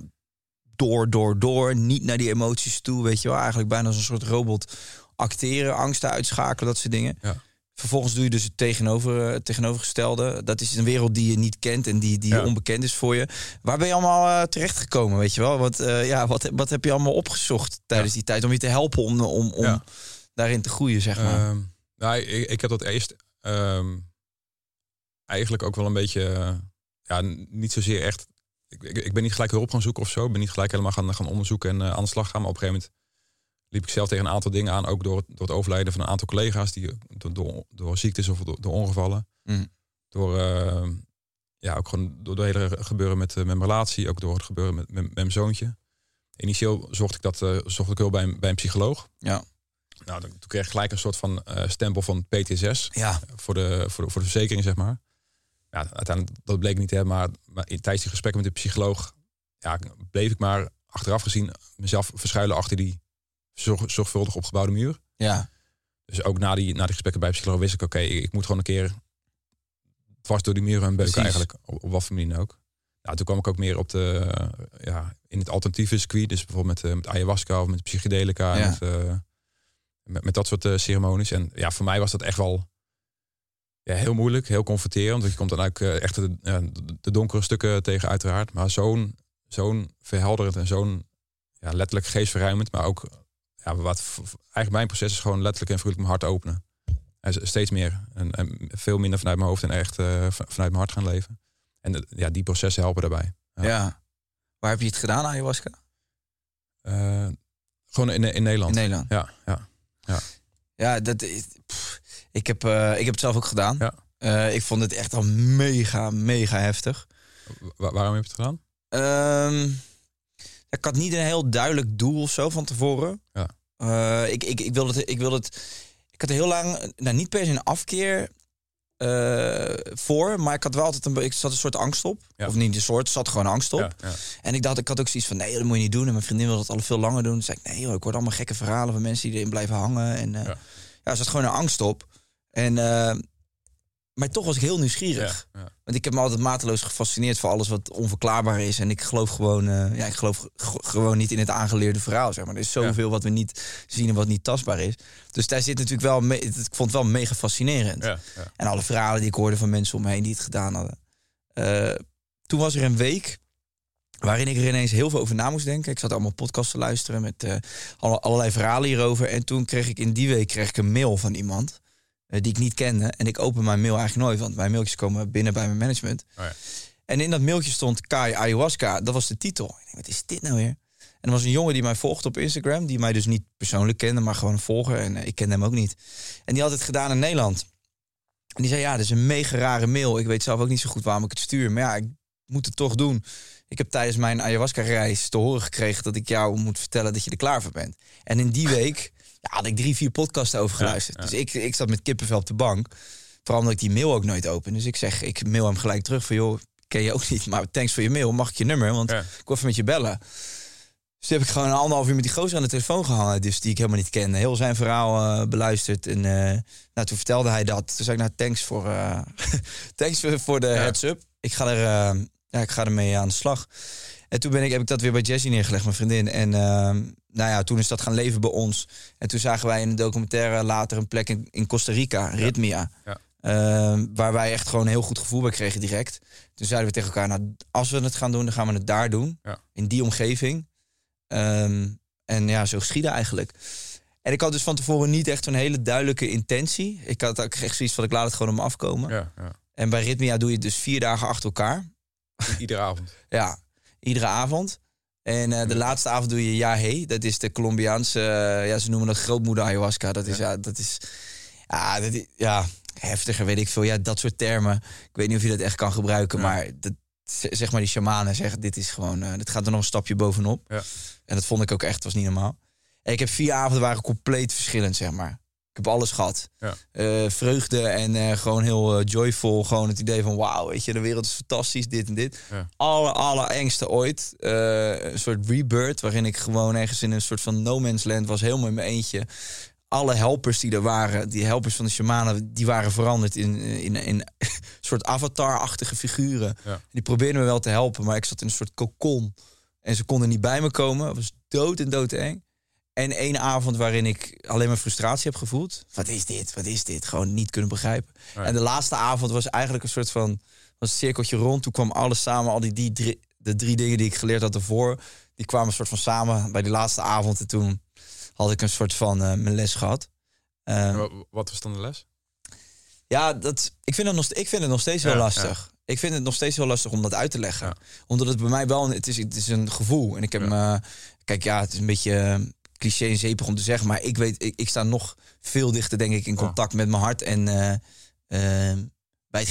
door, niet naar die emoties toe, weet je wel. Eigenlijk bijna als een soort robot acteren, angsten uitschakelen, dat soort dingen. Ja. Vervolgens doe je dus het tegenovergestelde. Dat is een wereld die je niet kent en die onbekend is voor je. Waar ben je allemaal terechtgekomen, weet je wel? Want wat heb je allemaal opgezocht tijdens die tijd om je te helpen om daarin te groeien, zeg maar? Ik heb dat eerst... eigenlijk ook wel een beetje, niet zozeer echt... Ik ben niet gelijk hulp gaan zoeken of zo. Ik ben niet gelijk helemaal gaan onderzoeken en aan de slag gaan. Maar op een gegeven moment liep ik zelf tegen een aantal dingen aan. Ook door het overlijden van een aantal collega's. Die door ziektes of door ongevallen. Ook gewoon door het hele gebeuren met mijn relatie. Ook door het gebeuren met mijn zoontje. Initieel zocht ik hulp bij een psycholoog. Ja. Nou, toen kreeg ik gelijk een soort van stempel van PTSS. Ja. Voor de verzekering, zeg maar. Ja, uiteindelijk, dat bleek niet te hebben. Maar tijdens die gesprekken met de psycholoog... bleef ik maar achteraf gezien mezelf verschuilen achter die zorgvuldig opgebouwde muur. Ja. Dus ook na die gesprekken bij de psycholoog wist ik... ik moet gewoon een keer dwars door die muur en beuken eigenlijk. Op wat voor manier ook. Nou, toen kwam ik ook meer op in het alternatieve circuit. Dus bijvoorbeeld met ayahuasca of met psychedelica. Ja. En met dat soort ceremonies. En voor mij was dat echt wel heel moeilijk, heel confronterend. Want je komt dan eigenlijk echt de donkere stukken tegen uiteraard. Maar zo'n verhelderend en zo'n letterlijk geestverruimend. Maar ook, eigenlijk mijn proces is gewoon letterlijk en vrolijk mijn hart openen. En steeds meer. En veel minder vanuit mijn hoofd en echt vanuit mijn hart gaan leven. En die processen helpen daarbij. Ja. Waar heb je het gedaan, ayahuasca? Gewoon in Nederland. In Nederland? Ja, ik heb het zelf ook gedaan. Ja. Ik vond het echt al mega, mega heftig. Waarom heb je het gedaan? Ik had niet een heel duidelijk doel of zo van tevoren. Ja. Ik wilde het. Ik had er heel lang, niet per se een afkeer voor, maar ik had wel altijd ik zat een soort angst op. Ja. Of niet een soort, zat gewoon angst op. Ja. En ik had ook zoiets van, nee, dat moet je niet doen. En mijn vriendin wilde dat al veel langer doen. Toen zei ik, nee, ik hoor allemaal gekke verhalen van mensen die erin blijven hangen. En er zat gewoon een angst op. En maar toch was ik heel nieuwsgierig. Ja. Want ik heb me altijd mateloos gefascineerd voor alles wat onverklaarbaar is. En ik geloof gewoon niet in het aangeleerde verhaal. Zeg maar. Er is zoveel wat we niet zien en wat niet tastbaar is. Dus daar zit natuurlijk wel ik vond het wel mega fascinerend. Ja. En alle verhalen die ik hoorde van mensen om me heen die het gedaan hadden. Toen was er een week waarin ik er ineens heel veel over na moest denken. Ik zat allemaal podcasts te luisteren met allerlei verhalen hierover. En toen kreeg ik een mail van iemand die ik niet kende. En ik open mijn mail eigenlijk nooit, want mijn mailtjes komen binnen bij mijn management. Oh ja. En in dat mailtje stond Kai Ayahuasca. Dat was de titel. Ik denk, wat is dit nou weer? En er was een jongen die mij volgde op Instagram, die mij dus niet persoonlijk kende, maar gewoon een volger. En ik kende hem ook niet. En die had het gedaan in Nederland. En die zei, dat is een mega rare mail. Ik weet zelf ook niet zo goed waarom ik het stuur. Maar ik moet het toch doen. Ik heb tijdens mijn ayahuasca-reis te horen gekregen dat ik jou moet vertellen dat je er klaar voor bent. En in die week had ik 3-4 podcasts over geluisterd. Ja. Dus ik zat met kippenvel op de bank. Vooral omdat ik die mail ook nooit open. Dus ik mail hem gelijk terug van, joh, ken je ook niet. Maar thanks voor je mail. Mag ik je nummer? Want ik wil even met je bellen. Dus toen heb ik gewoon 1,5 uur met die gozer aan de telefoon gehangen. Dus die ik helemaal niet kende. Heel zijn verhaal beluisterd. En toen vertelde hij dat. Toen zei ik, thanks voor de heads-up. Ik ga ermee aan de slag. En toen heb ik dat weer bij Jessie neergelegd, mijn vriendin. En toen is dat gaan leven bij ons. En toen zagen wij in de documentaire later een plek in Costa Rica, Ritmia. Ja. Waar wij echt gewoon een heel goed gevoel bij kregen direct. Toen zeiden we tegen elkaar, als we het gaan doen, dan gaan we het daar doen. Ja. In die omgeving. Zo geschiedde eigenlijk. En ik had dus van tevoren niet echt zo'n hele duidelijke intentie. Ik had ook echt zoiets van, ik laat het gewoon op me afkomen. Ja. En bij Ritmia doe je het dus 4 dagen achter elkaar. Iedere avond? Ja, iedere avond. En de laatste avond doe je Yahe. Dat is de Colombiaanse, ze noemen dat grootmoeder ayahuasca. Dat is heftiger, weet ik veel. Ja, dat soort termen. Ik weet niet of je dat echt kan gebruiken, maar zeg maar die shamanen zeggen, dit gaat er nog een stapje bovenop. Ja. En dat vond ik ook echt, was niet normaal. En ik heb 4 avonden waren compleet verschillend, zeg maar. Ik heb alles gehad. Ja. Vreugde en gewoon heel joyful. Gewoon het idee van wauw, weet je, de wereld is fantastisch, dit en dit. Ja. Allerengste ooit. Een soort rebirth, waarin ik gewoon ergens in een soort van no man's land was, helemaal in mijn eentje. Alle helpers die er waren, die helpers van de shamanen, die waren veranderd in een soort avatar-achtige figuren. Ja. Die probeerden me wel te helpen, maar ik zat in een soort kokon. En ze konden niet bij me komen. Het was doodeng. En 1 avond waarin ik alleen maar frustratie heb gevoeld. Wat is dit? Gewoon niet kunnen begrijpen. Ja. En de laatste avond was eigenlijk een soort van een cirkeltje rond. Toen kwam alles samen, al de 3 dingen die ik geleerd had ervoor, die kwamen een soort van samen bij die laatste avond. En toen had ik een soort van mijn les gehad. Wat was dan de les? Ja, ik vind het nog steeds wel lastig. Ja. Ik vind het nog steeds wel lastig om dat uit te leggen. Ja. Omdat het bij mij wel, het is een gevoel. En ik heb het is een beetje cliché en zeepig om te zeggen, maar ik weet, ik sta nog veel dichter, denk ik, in contact met mijn hart. En bij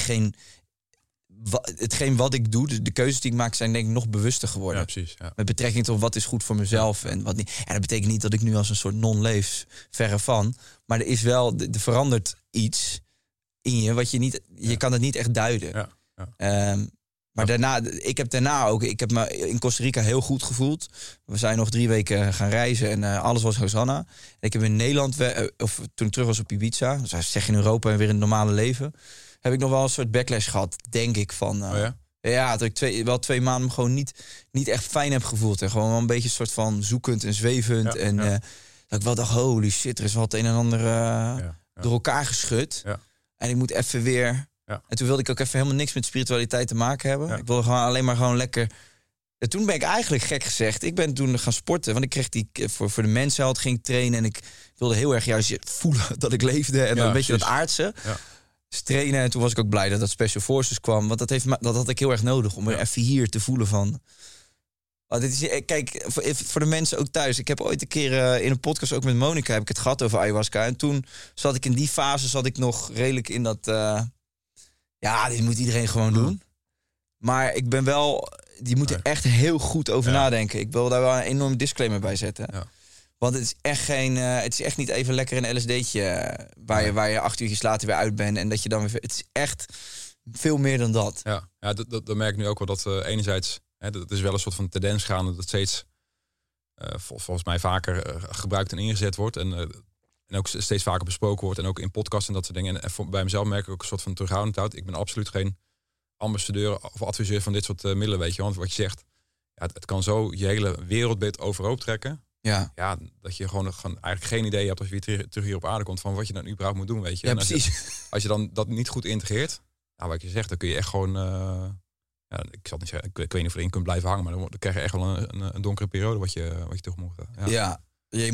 hetgeen wat ik doe, de keuzes die ik maak, zijn denk ik nog bewuster geworden. Ja, precies. Ja. Met betrekking tot wat is goed voor mezelf en wat niet. En dat betekent niet dat ik nu als een soort non-leef, verre van. Maar er is wel, er verandert iets in je, wat je niet, je kan het niet echt duiden. Ja. Ja. Maar ik heb me in Costa Rica heel goed gevoeld. We zijn nog 3 weken gaan reizen en alles was Hosanna. En ik heb in Nederland, toen ik terug was op Ibiza, dus zeg in Europa en weer in het normale leven, heb ik nog wel een soort backlash gehad, denk ik. Dat ik wel 2 maanden gewoon niet echt fijn heb gevoeld. En gewoon wel een beetje een soort van zoekend en zwevend. Dat ik wel dacht, holy shit, er is wat een en ander door elkaar geschud. Ja. En ik moet even weer. Ja. En toen wilde ik ook even helemaal niks met spiritualiteit te maken hebben. Ja. Ik wilde gewoon alleen maar gewoon lekker. En toen ben ik eigenlijk, gek gezegd, ik ben toen gaan sporten. Want ik kreeg die voor de mensenheld ging ik trainen. En ik wilde heel erg juist voelen dat ik leefde. En dan een beetje dat aardse. Ja. Dus trainen. En toen was ik ook blij dat Special Forces kwam. Want dat had ik heel erg nodig. Om weer even hier te voelen van. Kijk, voor de mensen ook thuis. Ik heb ooit een keer in een podcast ook met Monica heb ik het gehad over ayahuasca. En toen zat ik in die fase nog redelijk in dat. Dit moet iedereen gewoon doen. Maar ik ben wel. Die moeten echt heel goed over nadenken. Ik wil daar wel een enorm disclaimer bij zetten. Ja. Want het is echt het is echt niet even lekker een LSD'tje waar je 8 uurtjes later weer uit bent en dat je dan weer. Het is echt veel meer dan dat. Ja, dat merk ik nu ook wel dat enerzijds. Dat is wel een soort van tendens gaande dat steeds volgens mij vaker gebruikt en ingezet wordt. En ook steeds vaker besproken wordt. En ook in podcasts en dat soort dingen. En bij mezelf merk ik ook een soort van terughoudendheid. Ik ben absoluut geen ambassadeur of adviseur van dit soort middelen, weet je. Want wat je zegt, het kan zo je hele wereldbeeld overhoop trekken. Ja, dat je gewoon eigenlijk geen idee hebt als je weer terug hier op aarde komt van wat je dan überhaupt moet doen, weet je. Ja, en precies. Als je dan dat niet goed integreert, wat je zegt, dan kun je echt gewoon. Ik zal niet zeggen, ik weet niet of je erin kunt blijven hangen, maar dan krijg je echt wel een donkere periode wat je tegemoet gaat. Ja, je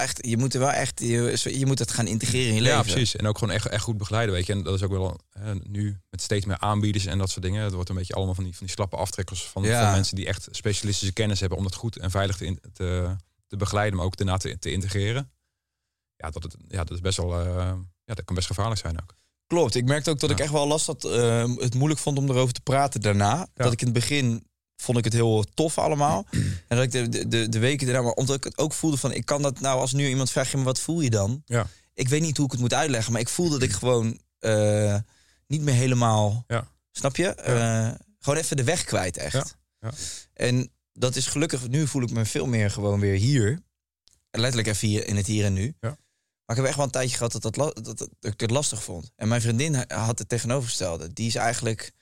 moet het gaan integreren in je leven. Ja, precies. En ook gewoon echt goed begeleiden, weet je. En dat is ook wel nu met steeds meer aanbieders en dat soort dingen. Het wordt een beetje allemaal van die slappe aftrekkers van mensen die echt specialistische kennis hebben om dat goed en veilig te begeleiden, maar ook daarna te integreren. Dat is best wel. Dat kan best gevaarlijk zijn ook. Klopt. Ik merkte ook dat ik echt wel last had. Het moeilijk vond om erover te praten daarna. Ja. Dat ik in het begin vond ik het heel tof allemaal. En dat ik de weken daarna, maar omdat ik het ook voelde van, ik kan dat nou, als nu iemand vraagt, maar wat voel je dan? Ja. Ik weet niet hoe ik het moet uitleggen, maar ik voelde dat ik gewoon niet meer helemaal, snap je? Ja. Gewoon even de weg kwijt, echt. Ja. Ja. En dat is gelukkig, nu voel ik me veel meer gewoon weer hier. Letterlijk even hier, in het hier en nu. Ja. Maar ik heb echt wel een tijdje gehad dat ik het lastig vond. En mijn vriendin had het tegenovergestelde. Die is eigenlijk,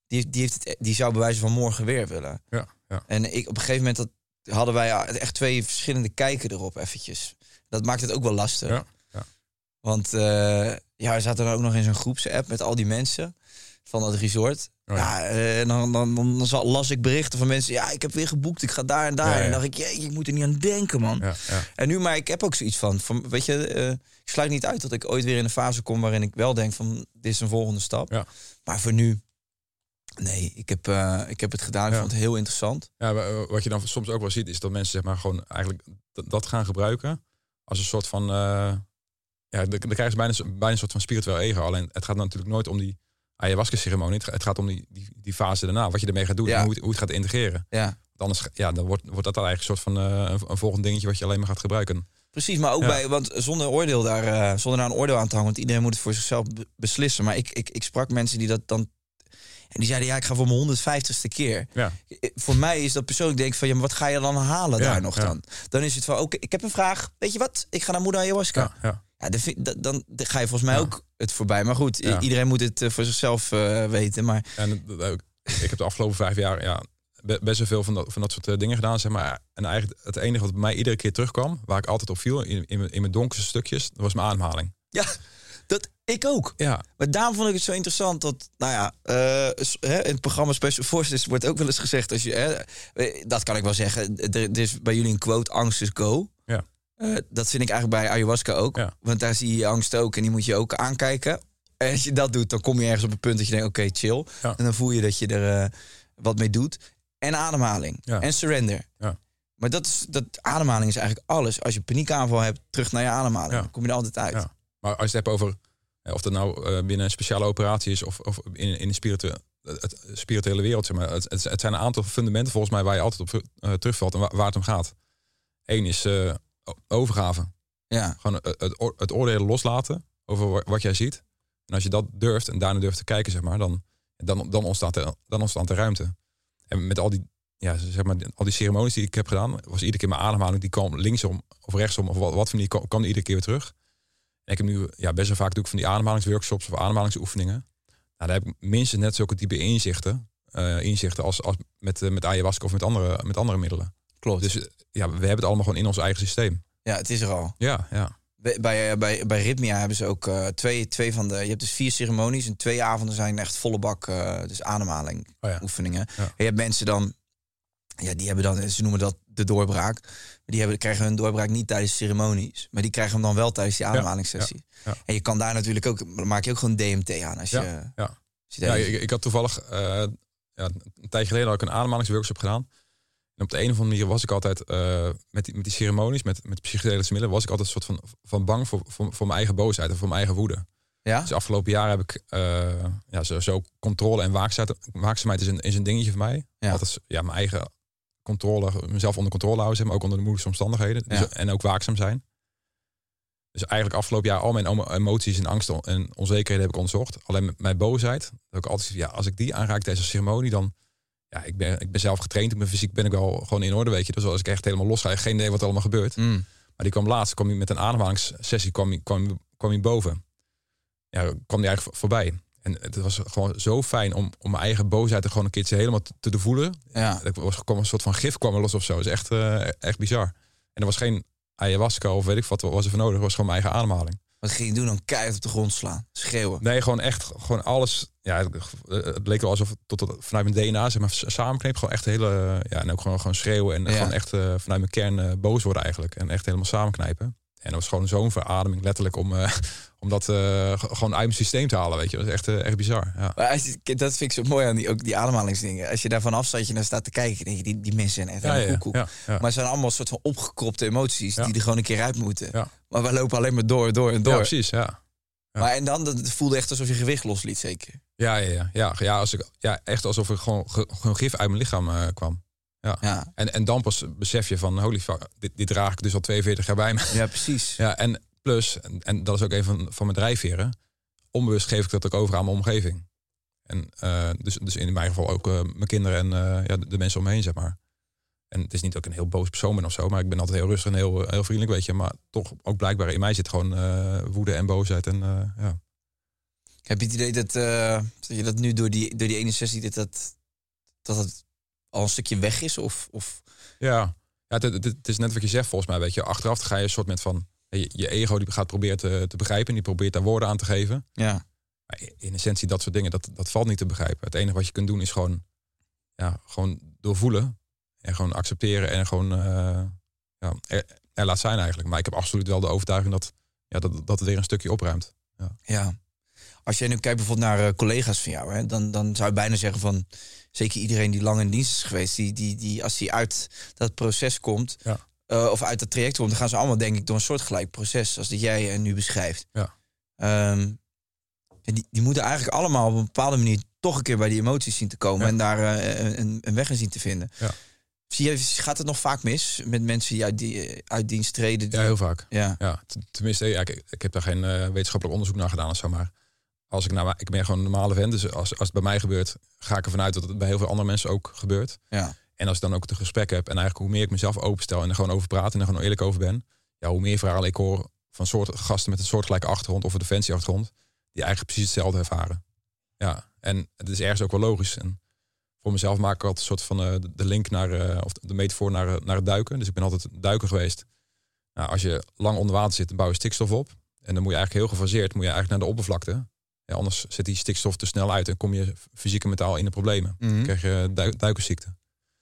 die zou bij wijze van morgen weer willen. Ja. En op een gegeven moment hadden wij echt 2 verschillende kijken erop eventjes. Dat maakt het ook wel lastig. Ja. Want we zaten dan ook nog in zo'n groepsapp met al die mensen van dat resort. Oh ja. En dan las ik berichten van mensen. Ja, ik heb weer geboekt, ik ga daar en daar. Ja. En dan dacht ik, ik moet er niet aan denken, man. Ja. En nu, maar ik heb ook zoiets van weet je, ik sluit niet uit dat ik ooit weer in een fase kom waarin ik wel denk van, dit is een volgende stap. Ja. Maar voor nu, nee, ik heb het gedaan. Ik vond het heel interessant. Ja, wat je dan soms ook wel ziet, is dat mensen zeg maar gewoon eigenlijk dat gaan gebruiken als een soort van, dan krijgen ze bijna een soort van spiritueel ego. Alleen het gaat natuurlijk nooit om die ayahuasca-ceremonie. Het gaat om die fase daarna, wat je ermee gaat doen en hoe het gaat integreren. Ja. Anders, dan wordt dat dan eigenlijk een soort van een volgend dingetje wat je alleen maar gaat gebruiken. Precies, maar ook want zonder oordeel zonder daar een oordeel aan te hangen, want iedereen moet het voor zichzelf beslissen. Maar ik sprak mensen die dat dan, en die zeiden, ik ga voor mijn 150ste keer. Ja. Voor mij is dat persoonlijk, denk ik van, maar wat ga je dan halen daar nog dan? Dan is het van, oké, ik heb een vraag. Weet je wat? Ik ga naar moeder ayahuasca. Ja, dan ga je volgens mij ook het voorbij. Maar goed, iedereen moet het voor zichzelf weten. Maar ik heb de afgelopen 5 jaar best wel veel van dat soort dingen gedaan, zeg maar. En eigenlijk het enige wat bij mij iedere keer terugkwam, waar ik altijd op viel, in mijn donkerste stukjes, dat was mijn ademhaling. Ja, dat ik ook. Ja. Maar daarom vond ik het zo interessant dat, in het programma Special Forces wordt ook wel eens gezegd, als je, dat kan ik wel zeggen, er is bij jullie een quote, angst is go. Ja. Dat vind ik eigenlijk bij ayahuasca ook. Ja. Want daar zie je angst ook en die moet je ook aankijken. En als je dat doet, dan kom je ergens op een punt dat je denkt, oké, chill. Ja. En dan voel je dat je er wat mee doet. En ademhaling. Ja. En surrender. Ja. Maar ademhaling is eigenlijk alles. Als je paniekaanval hebt, terug naar je ademhaling. Ja. Dan kom je er altijd uit. Ja. Maar als je het hebt over, of dat nou binnen een speciale operatie is of in de spirituele wereld, zeg maar. Het zijn een aantal fundamenten volgens mij waar je altijd op terugvalt en waar het om gaat. 1 is overgave. Ja. Gewoon het oordelen loslaten over wat jij ziet. En als je dat durft en daarna durft te kijken, zeg maar, dan ontstaat de ruimte. En met al die ceremonies die ik heb gedaan, was iedere keer mijn ademhaling, die kwam linksom of rechtsom of wat van die kwam die iedere keer weer terug. En ik heb nu best wel vaak doe ik van die ademhalingsworkshops of ademhalingsoefeningen. Daar heb ik minstens net zulke diepe inzichten als met ayahuasca of met andere middelen. Klopt. Dus we hebben het allemaal gewoon in ons eigen systeem. Ja, het is er al. Ja. Bij Rhythmia hebben ze ook twee van de. Je hebt dus 4 ceremonies en 2 avonden zijn echt volle bak, dus ademhaling oefeningen. Ja. En je hebt mensen dan, die hebben dan, ze noemen dat de doorbraak. Maar die krijgen hun doorbraak niet tijdens ceremonies, maar die krijgen hem dan wel tijdens die ademhalingssessie. Ja. En je kan daar natuurlijk ook, maak je ook gewoon DMT aan als je. Ik had toevallig een tijdje geleden had ik een ademhalingsworkshop gedaan. En op de een of andere manier was ik altijd met die ceremonies, met psychedelische middelen, was ik altijd een soort van bang voor mijn eigen boosheid en voor mijn eigen woede. Ja? Dus de afgelopen jaren heb ik zo controle en waakzaamheid is een dingetje voor mij. Ja. Altijd mijn eigen controle, mezelf onder controle houden, zeg maar, ook onder de moeilijkste omstandigheden. Ja. Dus, en ook waakzaam zijn. Dus eigenlijk afgelopen jaar al mijn emoties en angsten en onzekerheden heb ik onderzocht. Alleen met mijn boosheid, dat ik altijd als ik die aanraak tijdens een ceremonie, dan ik ben zelf getraind. Ik ben fysiek ben ik wel gewoon in orde, weet je. Dus als ik echt helemaal los ga, geen idee wat er allemaal gebeurt. Maar die kwam laatst, kwam hij met een ademhalingssessie, kwam hij boven. Ja, kwam hij eigenlijk voorbij. En het was gewoon zo fijn om mijn eigen boosheid er gewoon een keertje helemaal te voelen. Ja. Kwam een soort van gif kwam er los of zo. Dat is echt bizar. En er was geen ayahuasca of weet ik wat was er voor nodig. Het was gewoon mijn eigen ademhaling. Wat ging je doen dan? Keihard op de grond slaan? Schreeuwen? Nee, gewoon alles. Ja, het bleek wel alsof het vanuit mijn DNA zeg maar samenkneep. Gewoon echt hele. Ja, en ook gewoon schreeuwen. En gewoon echt vanuit mijn kern boos worden eigenlijk. En echt helemaal samenknijpen. En dat was gewoon zo'n verademing, letterlijk, om dat gewoon uit mijn systeem te halen, weet je. Dat is echt bizar. Ja. Maar dat vind ik zo mooi aan die ademhalingsdingen. Als je daarvan afstaat, je naar staat te kijken, denk je, die mensen zijn echt helemaal koekoek. Ja. Maar het zijn allemaal een soort van opgekropte emoties die er gewoon een keer uit moeten. Ja. Maar we lopen alleen maar door. Ja, precies, ja. Maar en dan, dat voelde echt alsof je gewicht losliet, zeker? Ja, echt alsof er gewoon gif uit mijn lichaam kwam. Ja. En dan pas besef je van, holy fuck, dit draag ik dus al 42 jaar bij me. Ja, precies. Ja, en plus, en dat is ook een van mijn drijfveren, onbewust geef ik dat ook over aan mijn omgeving. En dus in mijn geval ook mijn kinderen en de mensen om me heen, zeg maar. En het is niet dat ik een heel boos persoon ben of zo, maar ik ben altijd heel rustig en heel vriendelijk, weet je. Maar toch ook blijkbaar in mij zit gewoon woede en boosheid. En, ja. Heb je het idee dat je dat nu door die ene sessie dat het al een stukje weg is? Of? Ja, het is net wat je zegt volgens mij, weet je. Achteraf ga je een soort met van je ego die gaat proberen te begrijpen en die probeert daar woorden aan te geven. Ja. Maar in essentie dat soort dingen, dat valt niet te begrijpen. Het enige wat je kunt doen is gewoon doorvoelen en gewoon accepteren en gewoon er laat zijn eigenlijk. Maar ik heb absoluut wel de overtuiging dat het weer een stukje opruimt. Ja. Als jij nu kijkt bijvoorbeeld naar collega's van jou, hè, dan zou je bijna zeggen van zeker iedereen die lang in dienst is geweest, die als die uit dat proces komt, of uit dat traject komt, dan gaan ze allemaal denk ik door een soortgelijk proces als dat jij nu beschrijft. Ja. Die moeten eigenlijk allemaal op een bepaalde manier toch een keer bij die emoties zien te komen en daar een weg in zien te vinden. Ja. Gaat het nog vaak mis met mensen die uit dienst treden? Ja, heel vaak. Ja. Tenminste, ik heb daar geen wetenschappelijk onderzoek naar gedaan of zo, maar als ik ben gewoon een normale vent, dus als het bij mij gebeurt, ga ik ervan uit dat het bij heel veel andere mensen ook gebeurt. Ja. En als ik dan ook het gesprek heb en eigenlijk hoe meer ik mezelf openstel en er gewoon over praat en er gewoon eerlijk over ben, hoe meer verhalen ik hoor van gasten met een soortgelijke achtergrond of een defensieachtergrond, die eigenlijk precies hetzelfde ervaren. Ja, en het is ergens ook wel logisch. En voor mezelf maak ik altijd een soort van de link naar, of de metafoor naar het duiken. Dus ik ben altijd duiker geweest. Nou, als je lang onder water zit, dan bouw je stikstof op. En dan moet je eigenlijk heel gefaseerd, naar de oppervlakte. Ja, anders zet die stikstof te snel uit en kom je fysiek en mentaal in de problemen. Dan krijg je duikersziekte.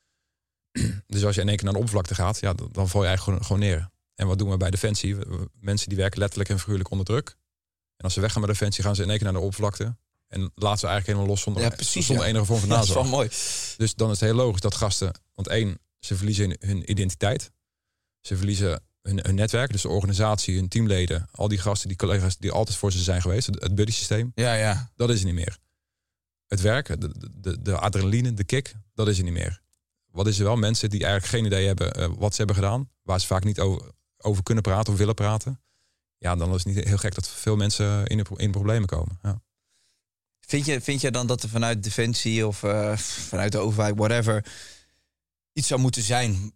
Dus als je in één keer naar de oppervlakte gaat, dan val je eigenlijk gewoon neer. En wat doen we bij Defensie? Mensen die werken letterlijk en figuurlijk onder druk. En als ze weggaan bij Defensie, gaan ze in één keer naar de oppervlakte. En laten ze eigenlijk helemaal los zonder enige vorm van nazorg. Dat is wel mooi. Dus dan is het heel logisch dat gasten, want ze verliezen hun identiteit. Ze verliezen hun netwerk, dus de organisatie, hun teamleden, al die gasten, die collega's die altijd voor ze zijn geweest, het buddy systeem. Ja. Dat is er niet meer. Het werk, de adrenaline, de kick, dat is er niet meer. Wat is er wel? Mensen die eigenlijk geen idee hebben wat ze hebben gedaan, waar ze vaak niet over kunnen praten of willen praten. Ja, dan is het niet heel gek dat veel mensen in problemen komen. Ja. Vind je dan dat er vanuit Defensie of vanuit de overheid, whatever, iets zou moeten zijn?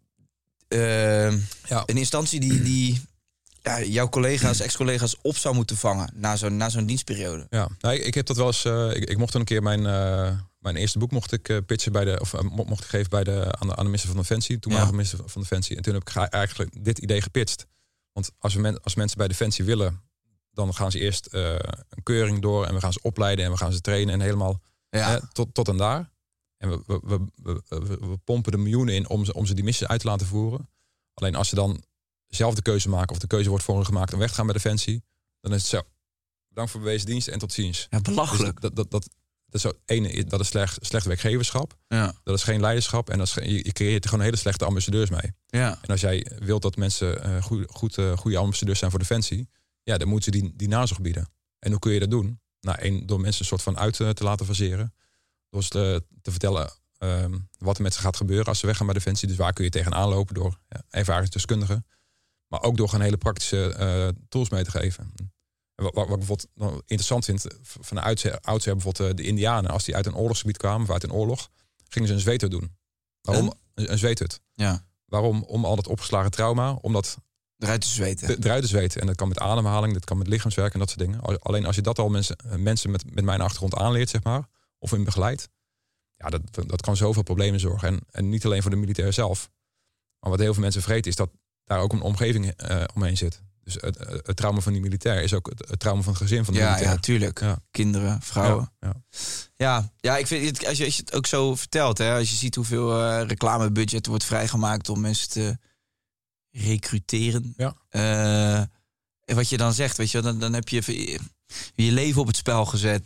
Een instantie die jouw collega's, ex-collega's op zou moeten vangen na zo'n dienstperiode? Ja, ik heb dat wel eens. Ik mocht toen een keer mijn eerste boek mocht ik pitchen mocht ik geven aan de minister van Defensie, toenmalige minister van Defensie. En toen heb ik eigenlijk dit idee gepitcht. Want als mensen bij Defensie willen, dan gaan ze eerst een keuring door en we gaan ze opleiden en we gaan ze trainen en helemaal tot en daar. En we pompen er miljoenen in om ze die missie uit te laten voeren. Alleen als ze dan zelf de keuze maken of de keuze wordt voor hen gemaakt om weg te gaan bij Defensie, dan is het zo. Bedankt voor bewezen dienst en tot ziens. Ja, belachelijk. Dus dat is slecht werkgeverschap. Ja. Dat is geen leiderschap en je creëert er gewoon hele slechte ambassadeurs mee. Ja. En als jij wilt dat mensen goede ambassadeurs zijn voor Defensie, dan moeten ze die nazorg bieden. En hoe kun je dat doen? Door mensen een soort van uit te laten faseren. Door ze te vertellen wat er met ze gaat gebeuren als ze weggaan bij Defensie. Dus waar kun je tegenaan lopen door ervaringsdeskundigen. Maar ook door gewoon hele praktische tools mee te geven. Wat ik bijvoorbeeld interessant vind, van oudsher bijvoorbeeld de Indianen, als die uit een oorlogsgebied kwamen, of uit een oorlog, gingen ze een zweethut doen. Waarom? Een zweethut. Ja. Waarom? Om al dat opgeslagen trauma, om dat eruit te zweten. En dat kan met ademhaling, dat kan met lichaamswerk en dat soort dingen. Alleen als je dat al mensen met mijn achtergrond aanleert, zeg maar, of in begeleidt, dat kan zoveel problemen zorgen. En niet alleen voor de militair zelf. Maar wat heel veel mensen vergeten is dat daar ook een omgeving omheen zit. Dus het trauma van die militair is ook het trauma van het gezin van de militair. Ja, tuurlijk. Ja. Kinderen, vrouwen. Ja, ik vind het, als je het ook zo vertelt, hè, als je ziet hoeveel reclamebudget wordt vrijgemaakt om mensen te recruteren. Ja. En wat je dan zegt, weet je, dan heb je leven op het spel gezet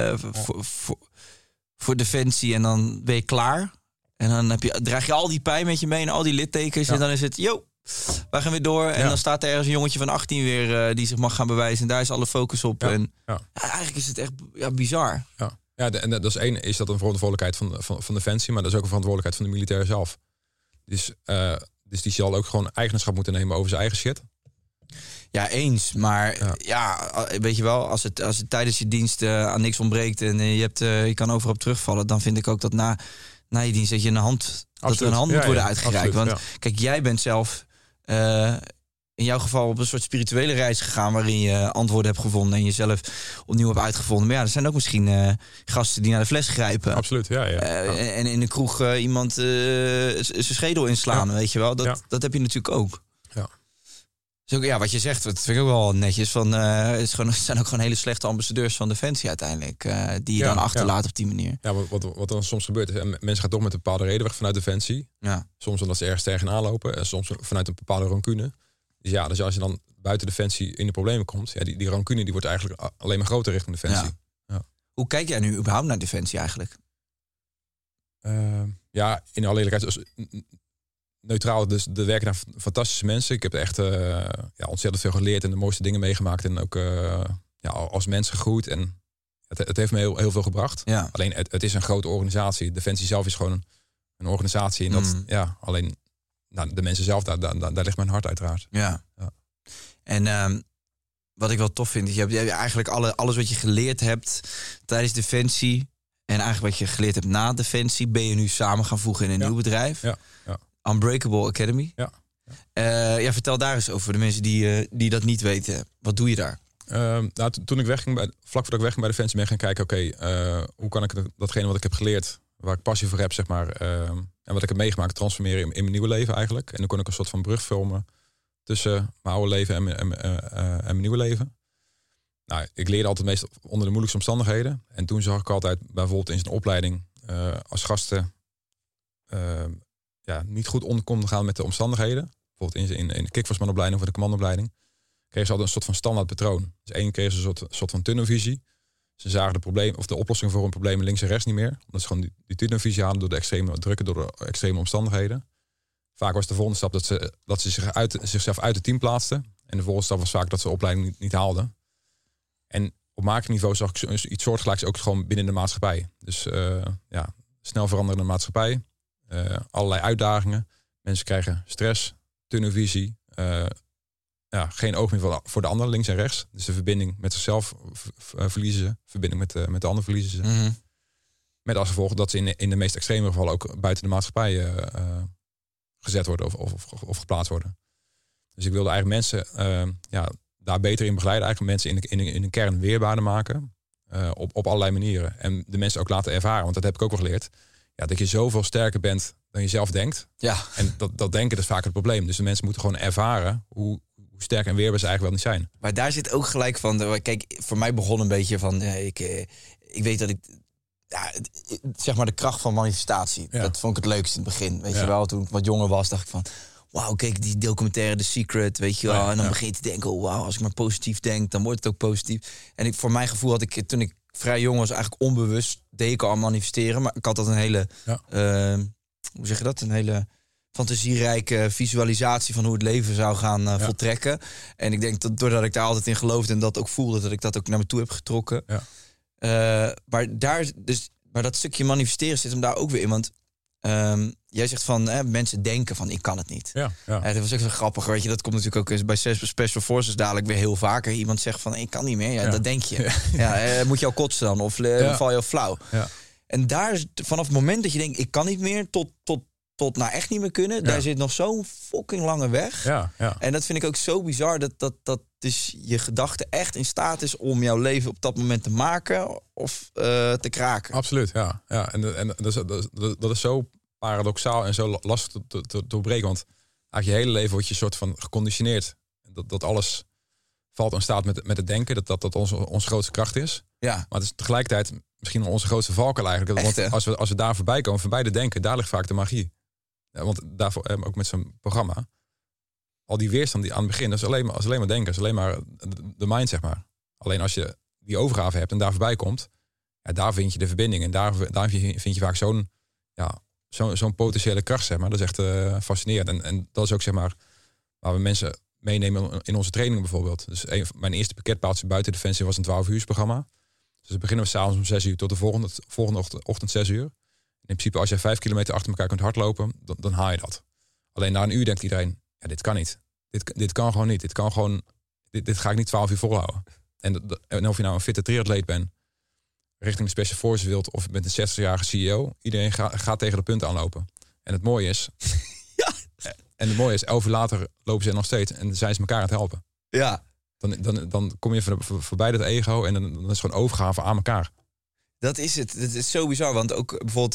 voor Defensie en dan ben je klaar. En dan draag je al die pijn met je mee en al die littekens. Ja. En dan is het, wij gaan weer door. En dan staat er ergens een jongetje van 18 weer die zich mag gaan bewijzen. En daar is alle focus op. Ja. En eigenlijk is het echt bizar. Ja, en dat is één, is dat een verantwoordelijkheid van Defensie. Maar dat is ook een verantwoordelijkheid van de militair zelf. Dus die zal ook gewoon eigenaarschap moeten nemen over zijn eigen shit. Ja, eens. Maar weet je wel, als het tijdens je dienst aan niks ontbreekt en je kan overal op terugvallen, dan vind ik ook dat na naar je dienst, dat je een hand, dat er een hand moet worden uitgereikt. Absoluut, Want kijk, jij bent zelf in jouw geval op een soort spirituele reis gegaan, waarin je antwoorden hebt gevonden en jezelf opnieuw hebt uitgevonden. Maar ja, er zijn ook misschien gasten die naar de fles grijpen. Absoluut, ja. En in de kroeg iemand zijn schedel inslaan, weet je wel. Dat heb je natuurlijk ook. Ja. Dus ook, wat je zegt, dat vind ik ook wel netjes. Het zijn ook gewoon hele slechte ambassadeurs van Defensie uiteindelijk. Die je dan achterlaat op die manier. Ja, wat dan soms gebeurt is, mensen gaan toch met een bepaalde reden weg vanuit Defensie. Ja. Soms omdat ze ergens tegenaan lopen en soms vanuit een bepaalde rancune. Dus als je dan buiten Defensie in de problemen komt, die rancune die wordt eigenlijk alleen maar groter richting Defensie. Ja. Hoe kijk jij nu überhaupt naar Defensie eigenlijk? In alle eerlijkheid, neutraal, dus er werken daar fantastische mensen. Ik heb echt ontzettend veel geleerd en de mooiste dingen meegemaakt. En ook als mens gegroeid. En het heeft me heel veel gebracht. Ja. Alleen het is een grote organisatie. Defensie zelf is gewoon een organisatie. En alleen de mensen zelf, daar ligt mijn hart uiteraard. Ja. En wat ik wel tof vind, is je hebt eigenlijk alles wat je geleerd hebt tijdens Defensie en eigenlijk wat je geleerd hebt na Defensie, ben je nu samen gaan voegen in een nieuw bedrijf. Ja. Unbreakable Academy. Ja. Vertel daar eens over de mensen die dat niet weten. Wat doe je daar? Toen ik wegging, vlak voordat ik wegging bij Defensie, ben ik gaan kijken, hoe kan ik datgene wat ik heb geleerd, waar ik passie voor heb, zeg maar, en wat ik heb meegemaakt, transformeren in mijn nieuwe leven eigenlijk. En dan kon ik een soort van brug filmen tussen mijn oude leven en mijn nieuwe leven. Nou, ik leerde altijd meest onder de moeilijkste omstandigheden. En toen zag ik altijd bijvoorbeeld in zijn opleiding als gasten niet goed om konden gaan met de omstandigheden. Bijvoorbeeld in de kickforcemanopleiding of de commandoopleiding kregen ze altijd een soort van standaard patroon. Dus één kregen ze een soort van tunnelvisie. Ze zagen de oplossing voor een probleem links en rechts niet meer. Omdat ze gewoon die tunnelvisie hadden door de extreme drukken, door de extreme omstandigheden. Vaak was de volgende stap dat ze zichzelf uit het team plaatsten. En de volgende stap was vaak dat ze de opleiding niet haalden. En op macroniveau zag ik iets soortgelijks ook gewoon binnen de maatschappij. Dus snel veranderende maatschappij. Allerlei uitdagingen. Mensen krijgen stress, tunnelvisie. Geen oog meer voor de ander, links en rechts. Dus de verbinding met zichzelf verliezen ze. Verbinding met de ander verliezen ze. Mm-hmm. Met als gevolg dat ze in de meest extreme gevallen ook buiten de maatschappij gezet worden of geplaatst worden. Dus ik wilde eigenlijk mensen daar beter in begeleiden. Eigenlijk mensen in de kern weerbaarder maken. Op allerlei manieren. En de mensen ook laten ervaren. Want dat heb ik ook wel geleerd. Ja, dat je zoveel sterker bent dan je zelf denkt. Ja. En dat denken is vaak het probleem. Dus de mensen moeten gewoon ervaren hoe sterk en weerbaar ze eigenlijk wel niet zijn. Maar daar zit ook gelijk van. Kijk, voor mij begon een beetje van. Ik weet dat ik. Ja, zeg maar de kracht van manifestatie. Ja. Dat vond ik het leukste in het begin. Weet je wel, toen ik wat jonger was, dacht ik van. Wauw, kijk, die documentaire The Secret, weet je wel. Ja, en dan begin je te denken, oh wauw, als ik maar positief denk, dan wordt het ook positief. En voor mijn gevoel had ik, toen ik vrij jong was, eigenlijk onbewust, deed ik al manifesteren. Maar ik had dat een hele, hoe zeg je dat? Een hele fantasierijke visualisatie van hoe het leven zou gaan voltrekken. En ik denk dat doordat ik daar altijd in geloofde en dat ook voelde, dat ik dat ook naar me toe heb getrokken. Ja. Maar dat stukje manifesteren zit hem daar ook weer in. Want jij zegt van mensen denken van ik kan het niet. Ja. Dat was ook zo grappig. Weet je, dat komt natuurlijk ook bij Special Forces dadelijk weer heel vaker. Iemand zegt van ik kan niet meer. Ja. Dat denk je. Ja. Moet je al kotsen dan? Of val je al flauw? Ja. En daar vanaf het moment dat je denkt ik kan niet meer tot naar echt niet meer kunnen. Daar zit nog zo'n fucking lange weg. Ja. En dat vind ik ook zo bizar dat dus je gedachte echt in staat is om jouw leven op dat moment te maken of te kraken. Absoluut, ja. En dat is zo paradoxaal en zo lastig te doorbreken. Want eigenlijk je hele leven wordt je soort van geconditioneerd. Dat alles valt en staat met het denken. Dat onze grootste kracht is. Ja. Maar het is tegelijkertijd misschien onze grootste valkuil eigenlijk. Want echt, als we daar voorbij komen, voorbij de denken, daar ligt vaak de magie. Ja, want daarvoor ook met zo'n programma. Al die weerstand die aan het begin, dat is alleen maar denken. Dat is alleen maar de mind, zeg maar. Alleen als je die overgave hebt en daar voorbij komt, daar vind je de verbinding. En daar vind je vaak zo'n potentiële kracht, zeg maar. Dat is echt fascinerend. En dat is ook, zeg maar, waar we mensen meenemen in onze trainingen bijvoorbeeld. Dus mijn eerste pakketpaaltje buiten Defensie was een 12-uursprogramma. Dus dan beginnen we s'avonds om 6 uur tot de volgende ochtend 6 uur. In principe, als je 5 kilometer achter elkaar kunt hardlopen, dan haal je dat. Alleen na een uur denkt iedereen, dit kan niet. Dit kan gewoon niet. Dit ga ik niet 12 uur volhouden. En of je nou een fitte triatleet bent, richting de Special Forces wilt... of je bent een 60-jarige CEO... iedereen gaat tegen de punten aanlopen. En het mooie is... En het mooie is, 11 uur later lopen ze er nog steeds... en zijn ze elkaar aan het helpen. Ja. Dan kom je voorbij dat ego... en dan is het gewoon overgave aan elkaar. Dat is het. Het is zo bizar. Want ook bijvoorbeeld...